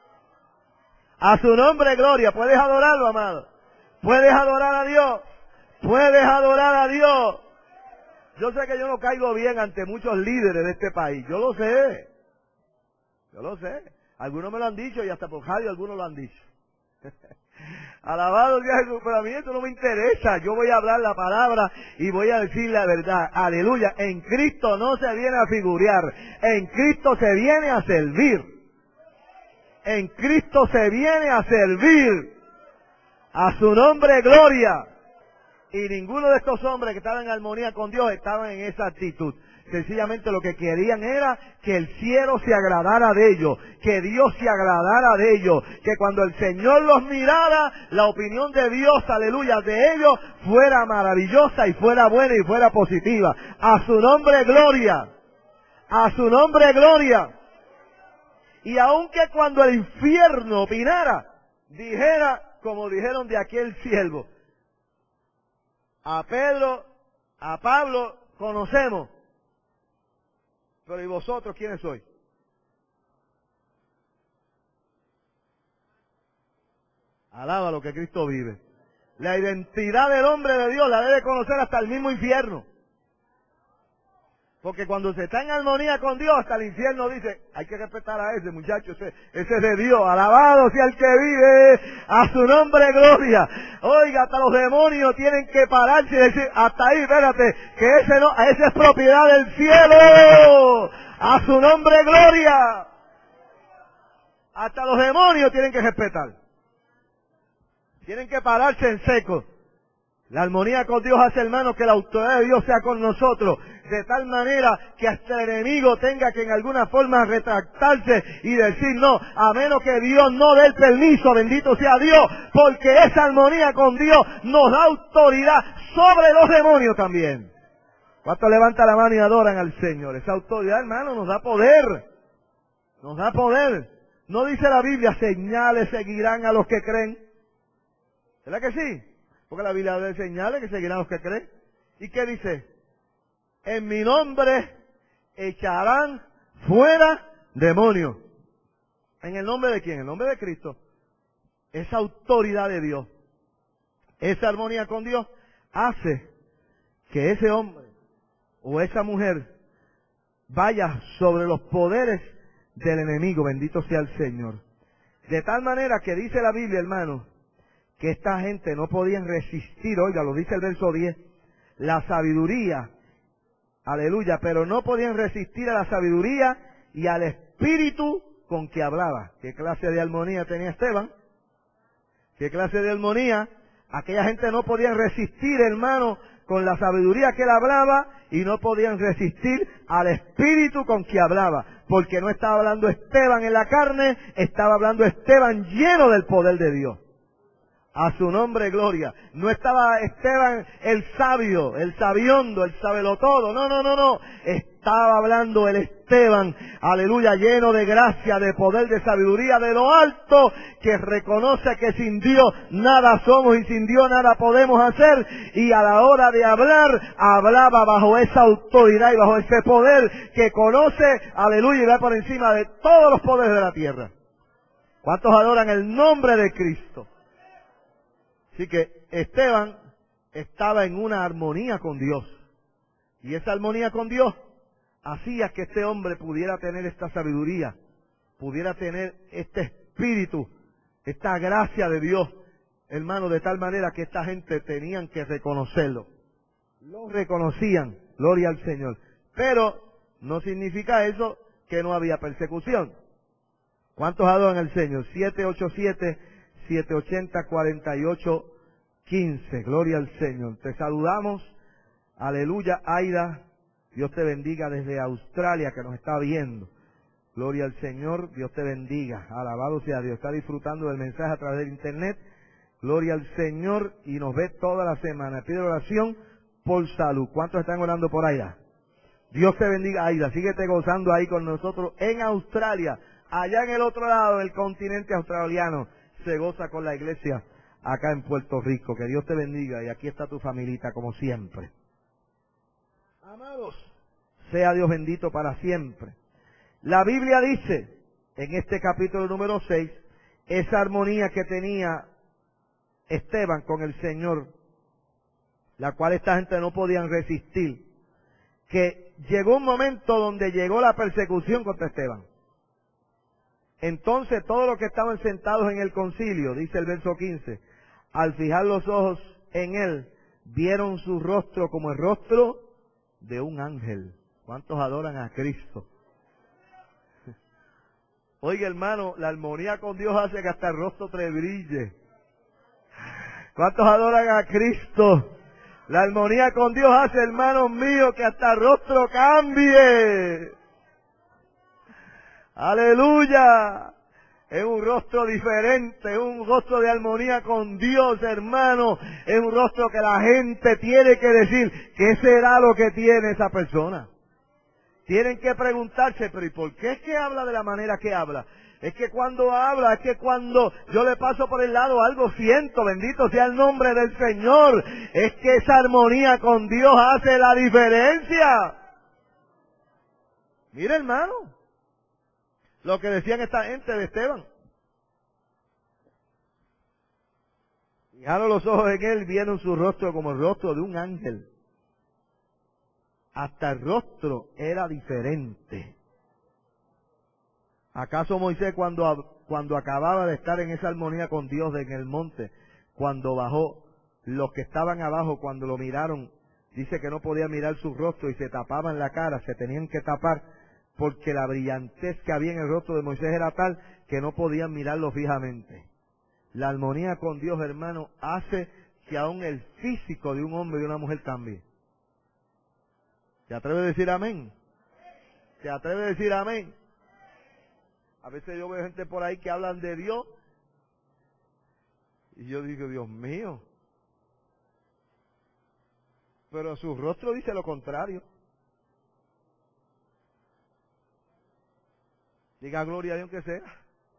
A su nombre, gloria. ¿Puedes adorarlo, amado? ¿Puedes adorar a Dios? ¿Puedes adorar a Dios? Yo sé que yo no caigo bien ante muchos líderes de este país. Yo lo sé. Yo lo sé. Algunos me lo han dicho y hasta por radio algunos lo han dicho. Alabado sea Jesús, pero a mí esto no me interesa. Yo voy a hablar la palabra y voy a decir la verdad. Aleluya. En Cristo no se viene a figurear. En Cristo se viene a servir. En Cristo se viene a servir. A su nombre, gloria. Y ninguno de estos hombres que estaban en armonía con Dios estaban en esa actitud. Sencillamente lo que querían era que el cielo se agradara de ellos, que Dios se agradara de ellos, que cuando el Señor los mirara, la opinión de Dios, aleluya, de ellos fuera maravillosa y fuera buena y fuera positiva. A su nombre, gloria. A su nombre, gloria. Y aunque cuando el infierno opinara, dijera, como dijeron de aquel siervo, a Pedro, a Pablo conocemos, pero ¿y vosotros quiénes sois? Alaba lo que Cristo vive. La identidad del hombre de Dios la debe conocer hasta el mismo infierno. Porque cuando se está en armonía con Dios, hasta el infierno dice, hay que respetar a ese muchacho, ese es de Dios, alabado sea el que vive, a su nombre gloria. Oiga, hasta los demonios tienen que pararse y decir, hasta ahí, espérate, que esa es propiedad del cielo, a su nombre gloria. Hasta los demonios tienen que respetar. Tienen que pararse en seco. La armonía con Dios hace, hermano, que la autoridad de Dios sea con nosotros, de tal manera que hasta el enemigo tenga que en alguna forma retractarse y decir no, a menos que Dios no dé el permiso, bendito sea Dios, porque esa armonía con Dios nos da autoridad sobre los demonios también. ¿Cuántos levantan la mano y adoran al Señor? Esa autoridad, hermano, nos da poder. Nos da poder. ¿No dice la Biblia, señales seguirán a los que creen? ¿Verdad que sí? Porque la Biblia da señales que seguirán a los que creen. ¿Y qué dice? En mi nombre echarán fuera demonios. ¿En el nombre de quién? En el nombre de Cristo. Esa autoridad de Dios, esa armonía con Dios, hace que ese hombre o esa mujer vaya sobre los poderes del enemigo, bendito sea el Señor. De tal manera que dice la Biblia, hermano, que esta gente no podían resistir, oiga, lo dice el verso 10, la sabiduría, aleluya, pero no podían resistir a la sabiduría y al espíritu con que hablaba. ¿Qué clase de armonía tenía Esteban? ¿Qué clase de armonía? Aquella gente no podían resistir, hermano, con la sabiduría que él hablaba y no podían resistir al espíritu con que hablaba. Porque no estaba hablando Esteban en la carne, estaba hablando Esteban lleno del poder de Dios. A su nombre, gloria. No estaba Esteban el sabio, el sabiondo, el sabelotodo. No. Estaba hablando el Esteban, aleluya, lleno de gracia, de poder, de sabiduría, de lo alto, que reconoce que sin Dios nada somos y sin Dios nada podemos hacer. Y a la hora de hablar, hablaba bajo esa autoridad y bajo ese poder que conoce, aleluya, y va por encima de todos los poderes de la tierra. ¿Cuántos adoran el nombre de Cristo? Así que Esteban estaba en una armonía con Dios. Y esa armonía con Dios hacía que este hombre pudiera tener esta sabiduría, pudiera tener este espíritu, esta gracia de Dios, hermano, de tal manera que esta gente tenían que reconocerlo. Lo reconocían, gloria al Señor. Pero no significa eso que no había persecución. ¿Cuántos adoran al Señor? 787-780-4815. Gloria al Señor. Te saludamos. Aleluya, Aida. Dios te bendiga desde Australia que nos está viendo. Gloria al Señor. Dios te bendiga. Alabado sea Dios. Está disfrutando del mensaje a través del internet. Gloria al Señor. Y nos ve toda la semana. Pide oración por salud. ¿Cuántos están orando por Aida? Dios te bendiga, Aida. Síguete gozando ahí con nosotros en Australia. Allá en el otro lado del continente australiano se goza con la iglesia acá en Puerto Rico. Que Dios te bendiga y aquí está tu familita como siempre. Amados, sea Dios bendito para siempre. La Biblia dice en este capítulo número 6, esa armonía que tenía Esteban con el Señor, la cual esta gente no podían resistir, que llegó un momento donde llegó la persecución contra Esteban. Entonces todos los que estaban sentados en el concilio, dice el verso 15, al fijar los ojos en él, vieron su rostro como el rostro de un ángel. ¿Cuántos adoran a Cristo? Oiga, hermano, la armonía con Dios hace que hasta el rostro te brille. ¿Cuántos adoran a Cristo? La armonía con Dios hace, hermanos míos, que hasta el rostro cambie. ¡Aleluya! Es un rostro diferente, es un rostro de armonía con Dios, hermano. Es un rostro que la gente tiene que decir, ¿qué será lo que tiene esa persona? Tienen que preguntarse, pero ¿y por qué es que habla de la manera que habla? Es que cuando habla, es que cuando yo le paso por el lado algo siento, bendito sea el nombre del Señor. Es que esa armonía con Dios hace la diferencia. Mira, hermano, lo que decían esta gente de Esteban. Fijaron los ojos en él, vieron su rostro como el rostro de un ángel. hasta el rostro era diferente. ¿Acaso Moisés cuando acababa de estar en esa armonía con Dios en el monte, cuando bajó, los que estaban abajo cuando lo miraron, dice que no podían mirar su rostro y se tapaban la cara, se tenían que tapar porque la brillantez que había en el rostro de Moisés era tal que no podían mirarlo fijamente? La armonía con Dios, hermano, hace que aún el físico de un hombre y de una mujer cambie. ¿Te atreves a decir amén? ¿Te atreves a decir amén? A veces yo veo gente por ahí que hablan de Dios y yo digo, Dios mío, pero su rostro dice lo contrario. Diga gloria a Dios que sea.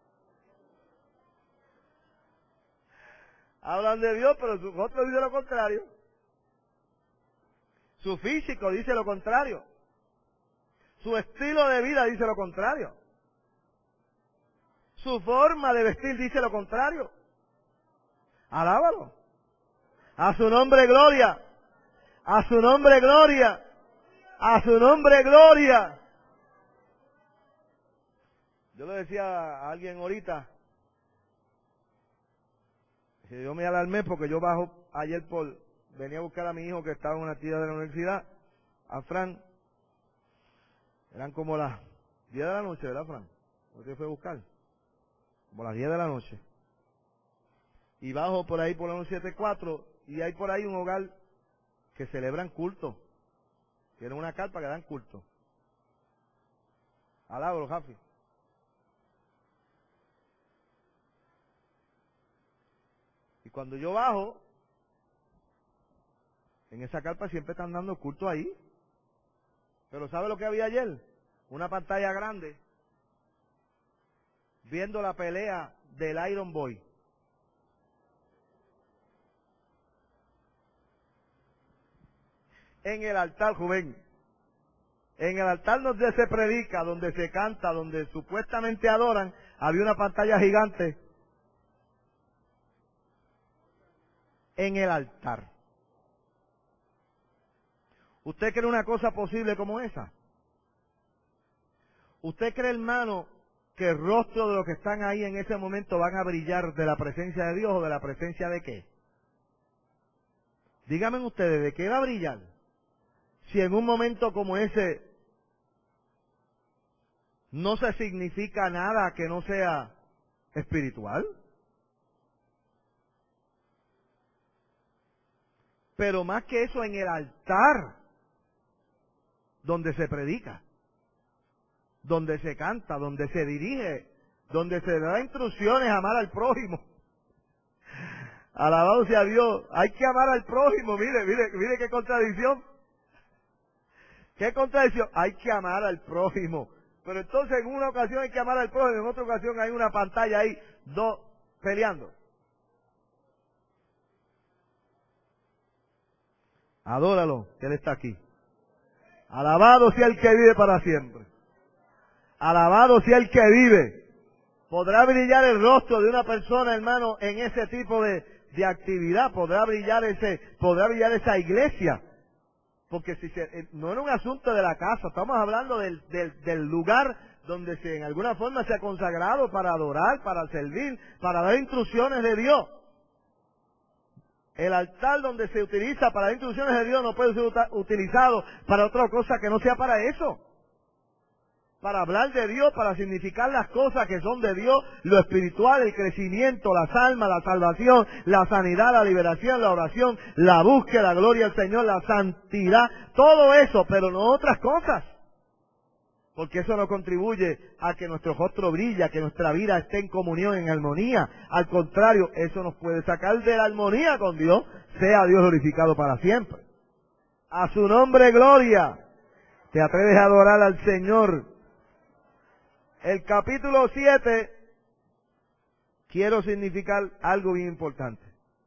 Hablan de Dios, pero su rostro dice lo contrario. Su físico dice lo contrario. Su estilo de vida dice lo contrario. Su forma de vestir dice lo contrario. Alábalo. A su nombre gloria. A su nombre gloria. A su nombre gloria. Yo le decía a alguien ahorita, que yo me alarmé porque yo bajo ayer venía a buscar a mi hijo que estaba en una actividad de la universidad, a Fran. Eran como las 10 de la noche, ¿verdad, Fran? ¿Usted fue a buscar? Como las 10 de la noche. Y bajo por ahí por la 174 y hay por ahí un hogar que celebran culto. Tienen una carpa que dan culto. Alábalo, Jafi. Y cuando yo bajo, en esa carpa siempre están dando culto ahí. Pero ¿sabe lo que había ayer? Una pantalla grande, viendo la pelea del Iron Boy. En el altar, Rubén. En el altar donde se predica, donde se canta, donde supuestamente adoran, había una pantalla gigante. En el altar. ¿Usted cree una cosa posible como esa? ¿Usted cree, hermano, que el rostro de los que están ahí en ese momento van a brillar de la presencia de Dios o de la presencia de qué? Díganme ustedes, ¿de qué va a brillar? Si en un momento como ese no se significa nada que no sea espiritual. Pero más que eso, en el altar, donde se predica, donde se canta, donde se dirige, donde se da instrucciones a amar al prójimo. Alabado sea Dios, hay que amar al prójimo, mire qué contradicción. ¿Qué contradicción? Hay que amar al prójimo. Pero entonces en una ocasión hay que amar al prójimo, en otra ocasión hay una pantalla ahí, dos peleando. Adóralo, que Él está aquí. Alabado sea el que vive para siempre. Alabado sea el que vive. Podrá brillar el rostro de una persona, hermano, en ese tipo de actividad. Podrá brillar esa iglesia. Porque no era un asunto de la casa, estamos hablando del lugar donde en alguna forma se ha consagrado para adorar, para servir, para dar instrucciones de Dios. El altar donde se utiliza para dar instrucciones de Dios no puede ser utilizado para otra cosa que no sea para eso. Para hablar de Dios, para significar las cosas que son de Dios, lo espiritual, el crecimiento, las almas, la salvación, la sanidad, la liberación, la oración, la búsqueda, la gloria al Señor, la santidad, todo eso, pero no otras cosas. Porque eso no contribuye a que nuestro rostro brille, a que nuestra vida esté en comunión, en armonía. Al contrario, eso nos puede sacar de la armonía con Dios, sea Dios glorificado para siempre. A su nombre, gloria. ¿Te atreves a adorar al Señor? El capítulo 7, quiero significar algo bien importante.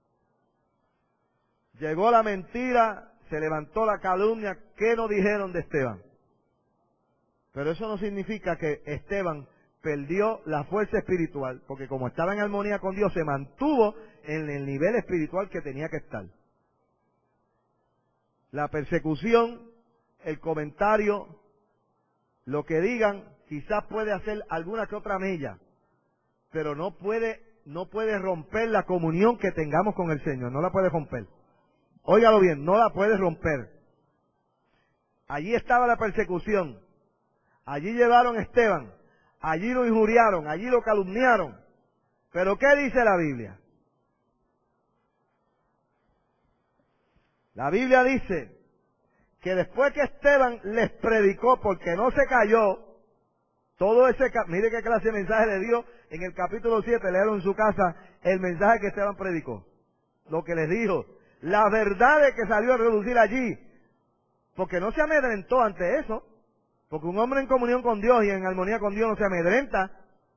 Llegó la mentira, se levantó la calumnia, ¿qué nos dijeron de Esteban? Pero eso no significa que Esteban perdió la fuerza espiritual, porque como estaba en armonía con Dios, se mantuvo en el nivel espiritual que tenía que estar. La persecución, el comentario, lo que digan, quizás puede hacer alguna que otra mella, pero no puede romper la comunión que tengamos con el Señor, no la puede romper. Óigalo bien, no la puede romper. Allí estaba la persecución, allí llevaron a Esteban, allí lo injuriaron, allí lo calumniaron. Pero ¿qué dice la Biblia? La Biblia dice que después que Esteban les predicó, porque no se cayó, todo ese, mire qué clase de mensaje le dio en el capítulo 7, leyeron en su casa el mensaje que Esteban predicó. Lo que les dijo, la verdad de que salió a reducir allí, porque no se amedrentó ante eso, porque un hombre en comunión con Dios y en armonía con Dios no se amedrenta,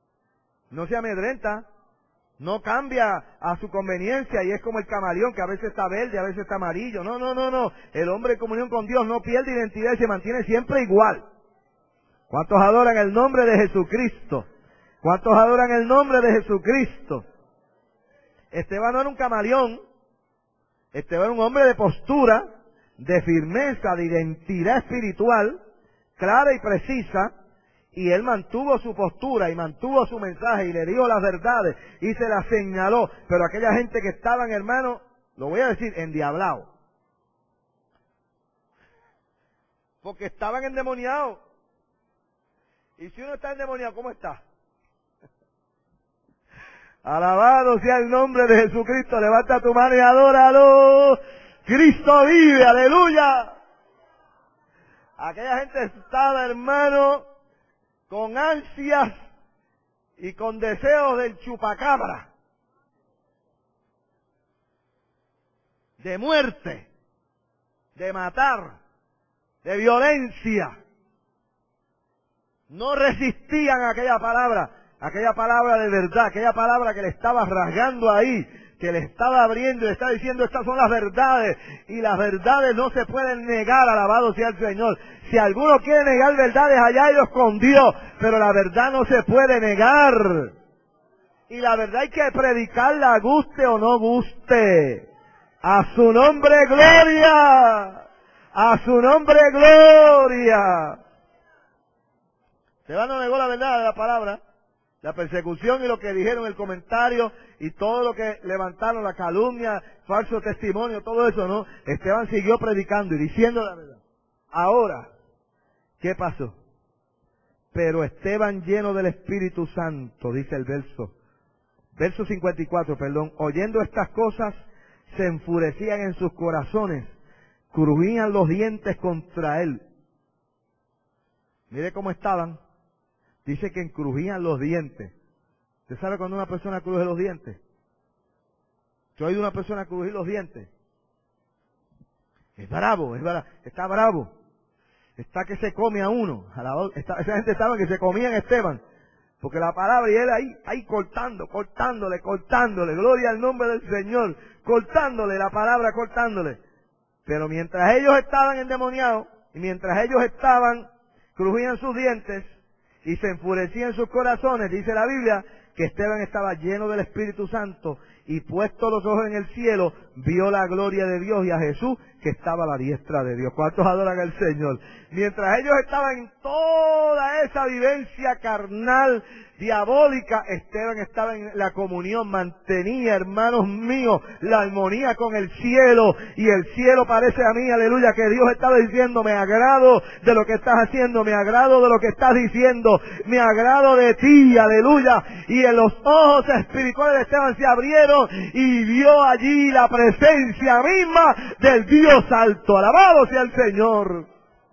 no cambia a su conveniencia y es como el camaleón que a veces está verde, a veces está amarillo. No. El hombre en comunión con Dios no pierde identidad y se mantiene siempre igual. ¿Cuántos adoran el nombre de Jesucristo? ¿Cuántos adoran el nombre de Jesucristo? Esteban no era un camaleón. Esteban era un hombre de postura, de firmeza, de identidad espiritual, clara y precisa. Y él mantuvo su postura y mantuvo su mensaje y le dio las verdades y se las señaló. Pero aquella gente que estaban, hermano, lo voy a decir, endiablados. Porque estaban endemoniados. Y si uno está endemoniado, ¿cómo está? Alabado sea el nombre de Jesucristo. Levanta tu mano y adóralo. Cristo vive, aleluya. Aquella gente estaba, hermano, con ansias y con deseos del chupacabra, de muerte, de matar, de violencia. No resistían a aquella palabra de verdad, aquella palabra que le estaba rasgando ahí, que le estaba abriendo y le estaba diciendo, estas son las verdades, y las verdades no se pueden negar, alabado sea el Señor. Si alguno quiere negar verdades, allá ellos con Dios, pero la verdad no se puede negar. Y la verdad hay que predicarla, guste o no guste. A su nombre gloria, a su nombre gloria. Esteban no negó la verdad de la palabra, la persecución y lo que dijeron, el comentario y todo lo que levantaron, la calumnia, falso testimonio, todo eso, ¿no? Esteban siguió predicando y diciendo la verdad. Ahora, ¿qué pasó? Pero Esteban, lleno del Espíritu Santo, dice el verso 54, oyendo estas cosas, se enfurecían en sus corazones, crujían los dientes contra él. Mire cómo estaban. Dice que encrujían los dientes. ¿Usted sabe cuando una persona cruje los dientes? ¿Yo he oído una persona crujir los dientes? Es bravo, está bravo. Está que se come a uno. Esa gente estaba que se comían a Esteban. Porque la palabra, y él ahí cortándole, gloria al nombre del Señor, cortándole la palabra, cortándole. Pero mientras ellos estaban endemoniados, y mientras ellos crujían sus dientes, y se enfurecían sus corazones, dice la Biblia, que Esteban estaba lleno del Espíritu Santo, y puesto los ojos en el cielo, vio la gloria de Dios y a Jesús, que estaba a la diestra de Dios. ¿Cuántos adoran al Señor? Mientras ellos estaban en toda esa vivencia carnal, diabólica, Esteban estaba en la comunión, mantenía, hermanos míos, la armonía con el cielo, y el cielo parece a mí, aleluya, que Dios estaba diciendo, me agrado de lo que estás haciendo, me agrado de lo que estás diciendo, me agrado de ti, aleluya, y en los ojos espirituales de Esteban se abrieron, y vio allí la presencia misma del Dios alto, alabado sea el Señor.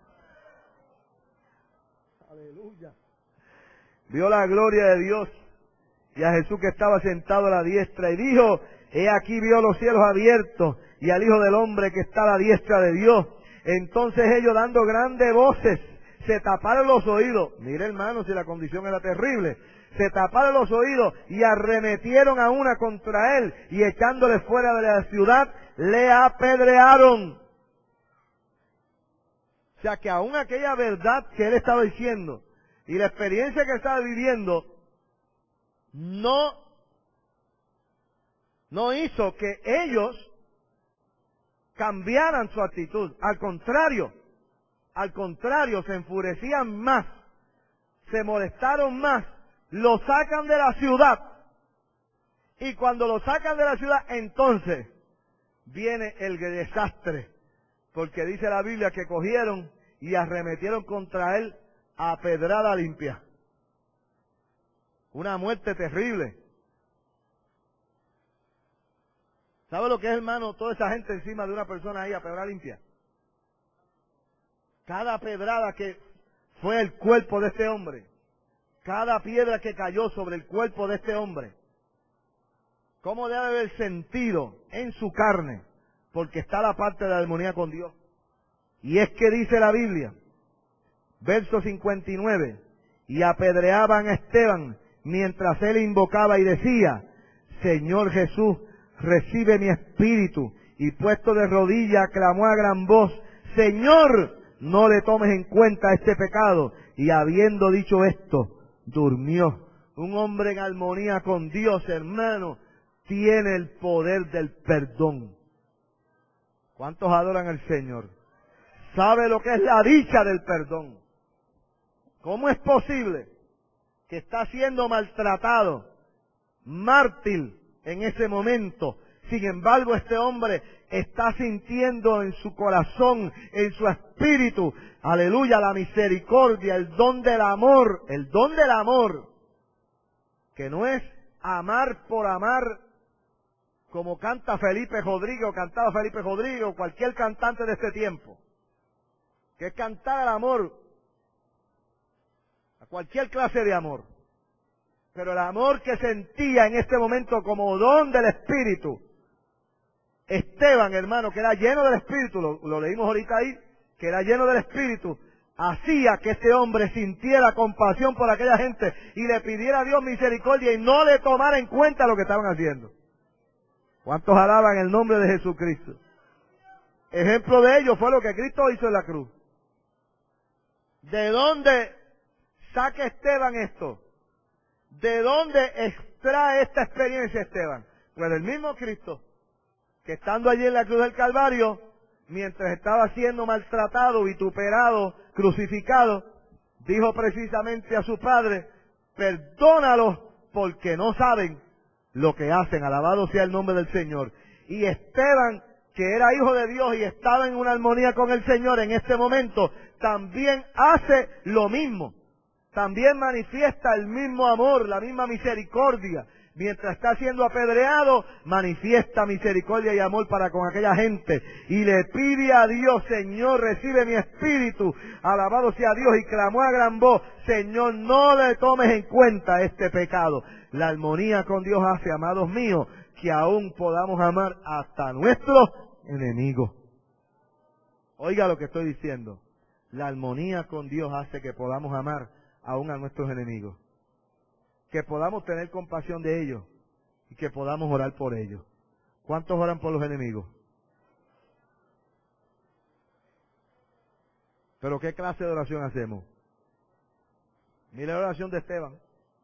Aleluya. Vio la gloria de Dios y a Jesús que estaba sentado a la diestra y dijo, he aquí vio los cielos abiertos y al Hijo del Hombre que está a la diestra de Dios. Entonces ellos, dando grandes voces, se taparon los oídos. Mire, hermano, si la condición era terrible. Se taparon los oídos y arremetieron a una contra él, y echándole fuera de la ciudad le apedrearon. O sea que aún aquella verdad que él estaba diciendo y la experiencia que estaba viviendo no hizo que ellos cambiaran su actitud. Al contrario, al contrario, se enfurecían más, se molestaron más, lo sacan de la ciudad. Y cuando lo sacan de la ciudad, entonces viene el desastre. Porque dice la Biblia que cogieron y arremetieron contra él a pedrada limpia. Una muerte terrible. ¿Sabe lo que es, hermano? Toda esa gente encima de una persona ahí a pedrada limpia. Cada pedrada que fue el cuerpo de este hombre. Cada piedra que cayó sobre el cuerpo de este hombre. ¿Cómo debe haber sentido en su carne? Porque está la parte de la armonía con Dios. Y es que dice la Biblia, verso 59, y apedreaban a Esteban mientras él invocaba y decía, Señor Jesús, recibe mi espíritu. Y puesto de rodillas, clamó a gran voz, Señor, no le tomes en cuenta este pecado. Y habiendo dicho esto, durmió. Un hombre en armonía con Dios, hermano, tiene el poder del perdón. ¿Cuántos adoran al Señor? ¿Sabe lo que es la dicha del perdón? ¿Cómo es posible que está siendo maltratado, mártir en ese momento? Sin embargo, este hombre está sintiendo en su corazón, en su espíritu, aleluya, la misericordia, el don del amor, que no es amar por amar, como canta Felipe Rodríguez, o cantaba Felipe Rodríguez, o cualquier cantante de este tiempo, que es cantar al amor, a cualquier clase de amor. Pero el amor que sentía en este momento como don del Espíritu, Esteban, hermano, que era lleno del Espíritu, lo leímos ahorita ahí, que era lleno del Espíritu, hacía que este hombre sintiera compasión por aquella gente y le pidiera a Dios misericordia y no le tomara en cuenta lo que estaban haciendo. ¿Cuántos alaban el nombre de Jesucristo? Ejemplo de ello fue lo que Cristo hizo en la cruz. ¿De dónde saca Esteban esto? ¿De dónde extrae esta experiencia Esteban? Pues del mismo Cristo, que estando allí en la cruz del Calvario, mientras estaba siendo maltratado, vituperado, crucificado, dijo precisamente a su Padre, perdónalos porque no saben lo que hacen, alabado sea el nombre del Señor. Y Esteban, que era hijo de Dios y estaba en una armonía con el Señor en este momento, también hace lo mismo. También manifiesta el mismo amor, la misma misericordia. Mientras está siendo apedreado, manifiesta misericordia y amor para con aquella gente. Y le pide a Dios, Señor, recibe mi espíritu. Alabado sea Dios. Y clamó a gran voz, Señor, no le tomes en cuenta este pecado. La armonía con Dios hace, amados míos, que aún podamos amar hasta nuestros enemigos. Oiga lo que estoy diciendo. La armonía con Dios hace que podamos amar aún a nuestros enemigos. Que podamos tener compasión de ellos y que podamos orar por ellos. ¿Cuántos oran por los enemigos? ¿Pero qué clase de oración hacemos? Mire la oración de Esteban.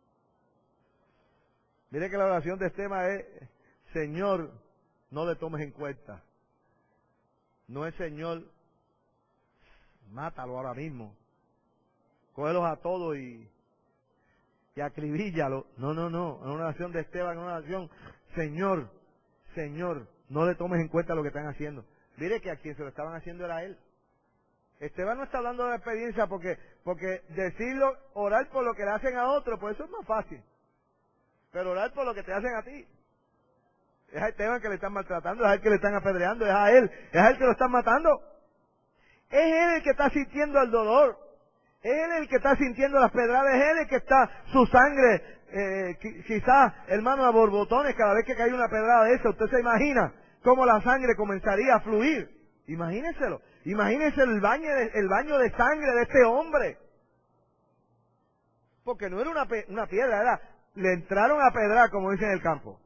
Mire que la oración de Esteban es, Señor, no le tomes en cuenta. No es, Señor, mátalo ahora mismo. Cógelos a todos y acribíllalo. No. En una oración de Esteban, en una oración, Señor, no le tomes en cuenta lo que están haciendo. Mire que a quien se lo estaban haciendo era él. Esteban no está hablando de experiencia porque decirlo, orar por lo que le hacen a otro, pues eso es más fácil. Pero orar por lo que te hacen a ti. Es a Esteban que le están maltratando, es a él que le están apedreando, es a él que lo están matando. Es él el que está sintiendo el dolor. Es él el que está sintiendo las pedradas, es él el que está su sangre, quizás, hermano, a borbotones cada vez que cae una pedrada de esa. Usted se imagina cómo la sangre comenzaría a fluir. Imagínenselo. Imagínense el baño de sangre de este hombre. Porque no era una piedra, le entraron a pedrar, como dicen en el campo.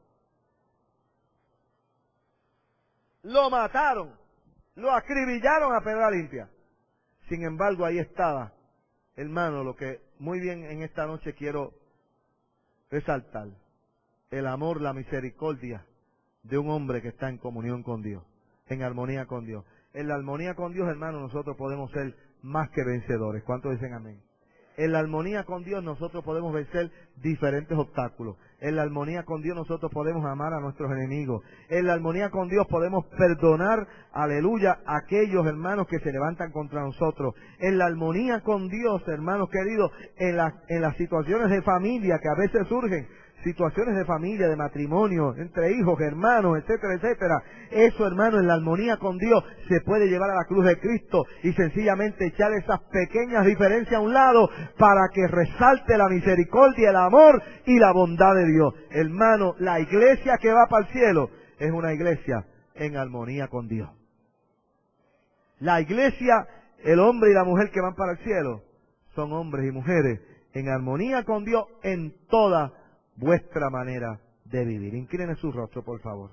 Lo mataron, lo acribillaron a pedra limpia. Sin embargo, ahí estaba, hermano, lo que muy bien en esta noche quiero resaltar. El amor, la misericordia de un hombre que está en comunión con Dios, en armonía con Dios. En la armonía con Dios, hermano, nosotros podemos ser más que vencedores. ¿Cuántos dicen amén? En la armonía con Dios nosotros podemos vencer diferentes obstáculos. En la armonía con Dios nosotros podemos amar a nuestros enemigos. En la armonía con Dios podemos perdonar, aleluya, a aquellos hermanos que se levantan contra nosotros. En la armonía con Dios, hermanos queridos, en las situaciones de familia que a veces surgen, situaciones de familia, de matrimonio, entre hijos, hermanos, etcétera, etcétera. Eso, hermano, en la armonía con Dios se puede llevar a la cruz de Cristo y sencillamente echar esas pequeñas diferencias a un lado para que resalte la misericordia, el amor y la bondad de Dios. Hermano, la iglesia que va para el cielo es una iglesia en armonía con Dios. La iglesia, el hombre y la mujer que van para el cielo, son hombres y mujeres en armonía con Dios en toda vuestra manera de vivir. Inclinen su rostro, por favor.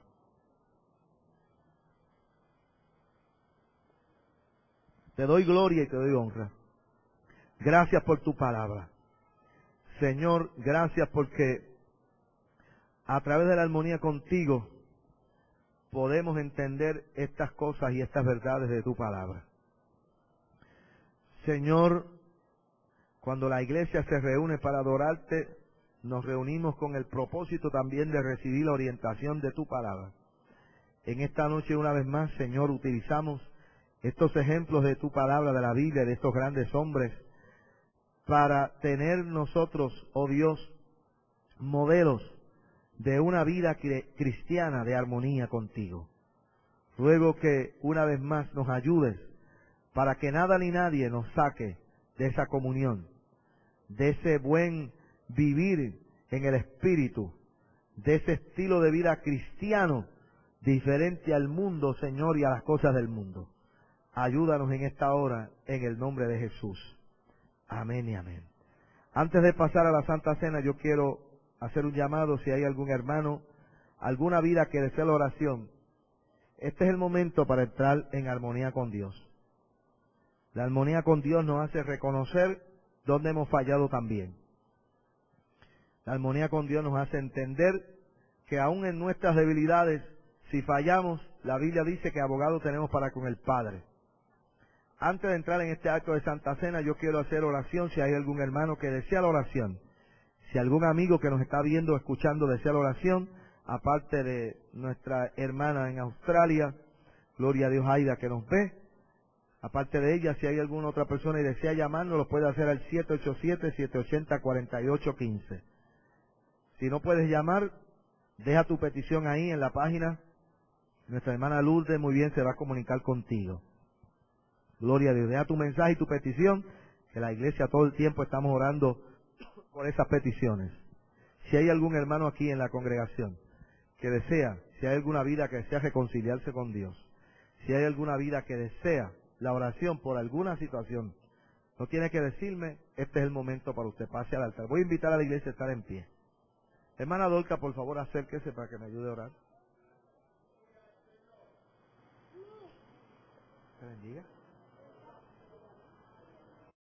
Te doy gloria y te doy honra. Gracias por tu palabra. Señor, gracias porque a través de la armonía contigo podemos entender estas cosas y estas verdades de tu palabra. Señor, cuando la iglesia se reúne para adorarte, nos reunimos con el propósito también de recibir la orientación de tu palabra. En esta noche, una vez más, Señor, utilizamos estos ejemplos de tu palabra, de la Biblia, de estos grandes hombres, para tener nosotros, oh Dios, modelos de una vida cristiana de armonía contigo. Ruego que una vez más nos ayudes para que nada ni nadie nos saque de esa comunión, de ese buen vivir en el Espíritu, de ese estilo de vida cristiano diferente al mundo, Señor, y a las cosas del mundo. Ayúdanos en esta hora, en el nombre de Jesús. Amén y amén. Antes de pasar a la Santa Cena, yo quiero hacer un llamado, si hay algún hermano, alguna vida que desee la oración. Este es el momento para entrar en armonía con Dios. La armonía con Dios nos hace reconocer dónde hemos fallado también. La armonía con Dios nos hace entender que aún en nuestras debilidades, si fallamos, la Biblia dice que abogado tenemos para con el Padre. Antes de entrar en este acto de Santa Cena, yo quiero hacer oración si hay algún hermano que desea la oración. Si algún amigo que nos está viendo o escuchando desea la oración, aparte de nuestra hermana en Australia, gloria a Dios, Aida, que nos ve. Aparte de ella, si hay alguna otra persona y desea llamarnos, lo puede hacer al 787-780-4815. Si no puedes llamar, deja tu petición ahí en la página. Nuestra hermana Lourdes muy bien se va a comunicar contigo. Gloria a Dios. Deja tu mensaje y tu petición, que la iglesia todo el tiempo estamos orando por esas peticiones. Si hay algún hermano aquí en la congregación que desea, si hay alguna vida que desea reconciliarse con Dios, si hay alguna vida que desea la oración por alguna situación, no tiene que decirme, este es el momento para usted, pase al altar. Voy a invitar a la iglesia a estar en pie. Hermana Dolca, por favor, acérquese para que me ayude a orar. Que bendiga.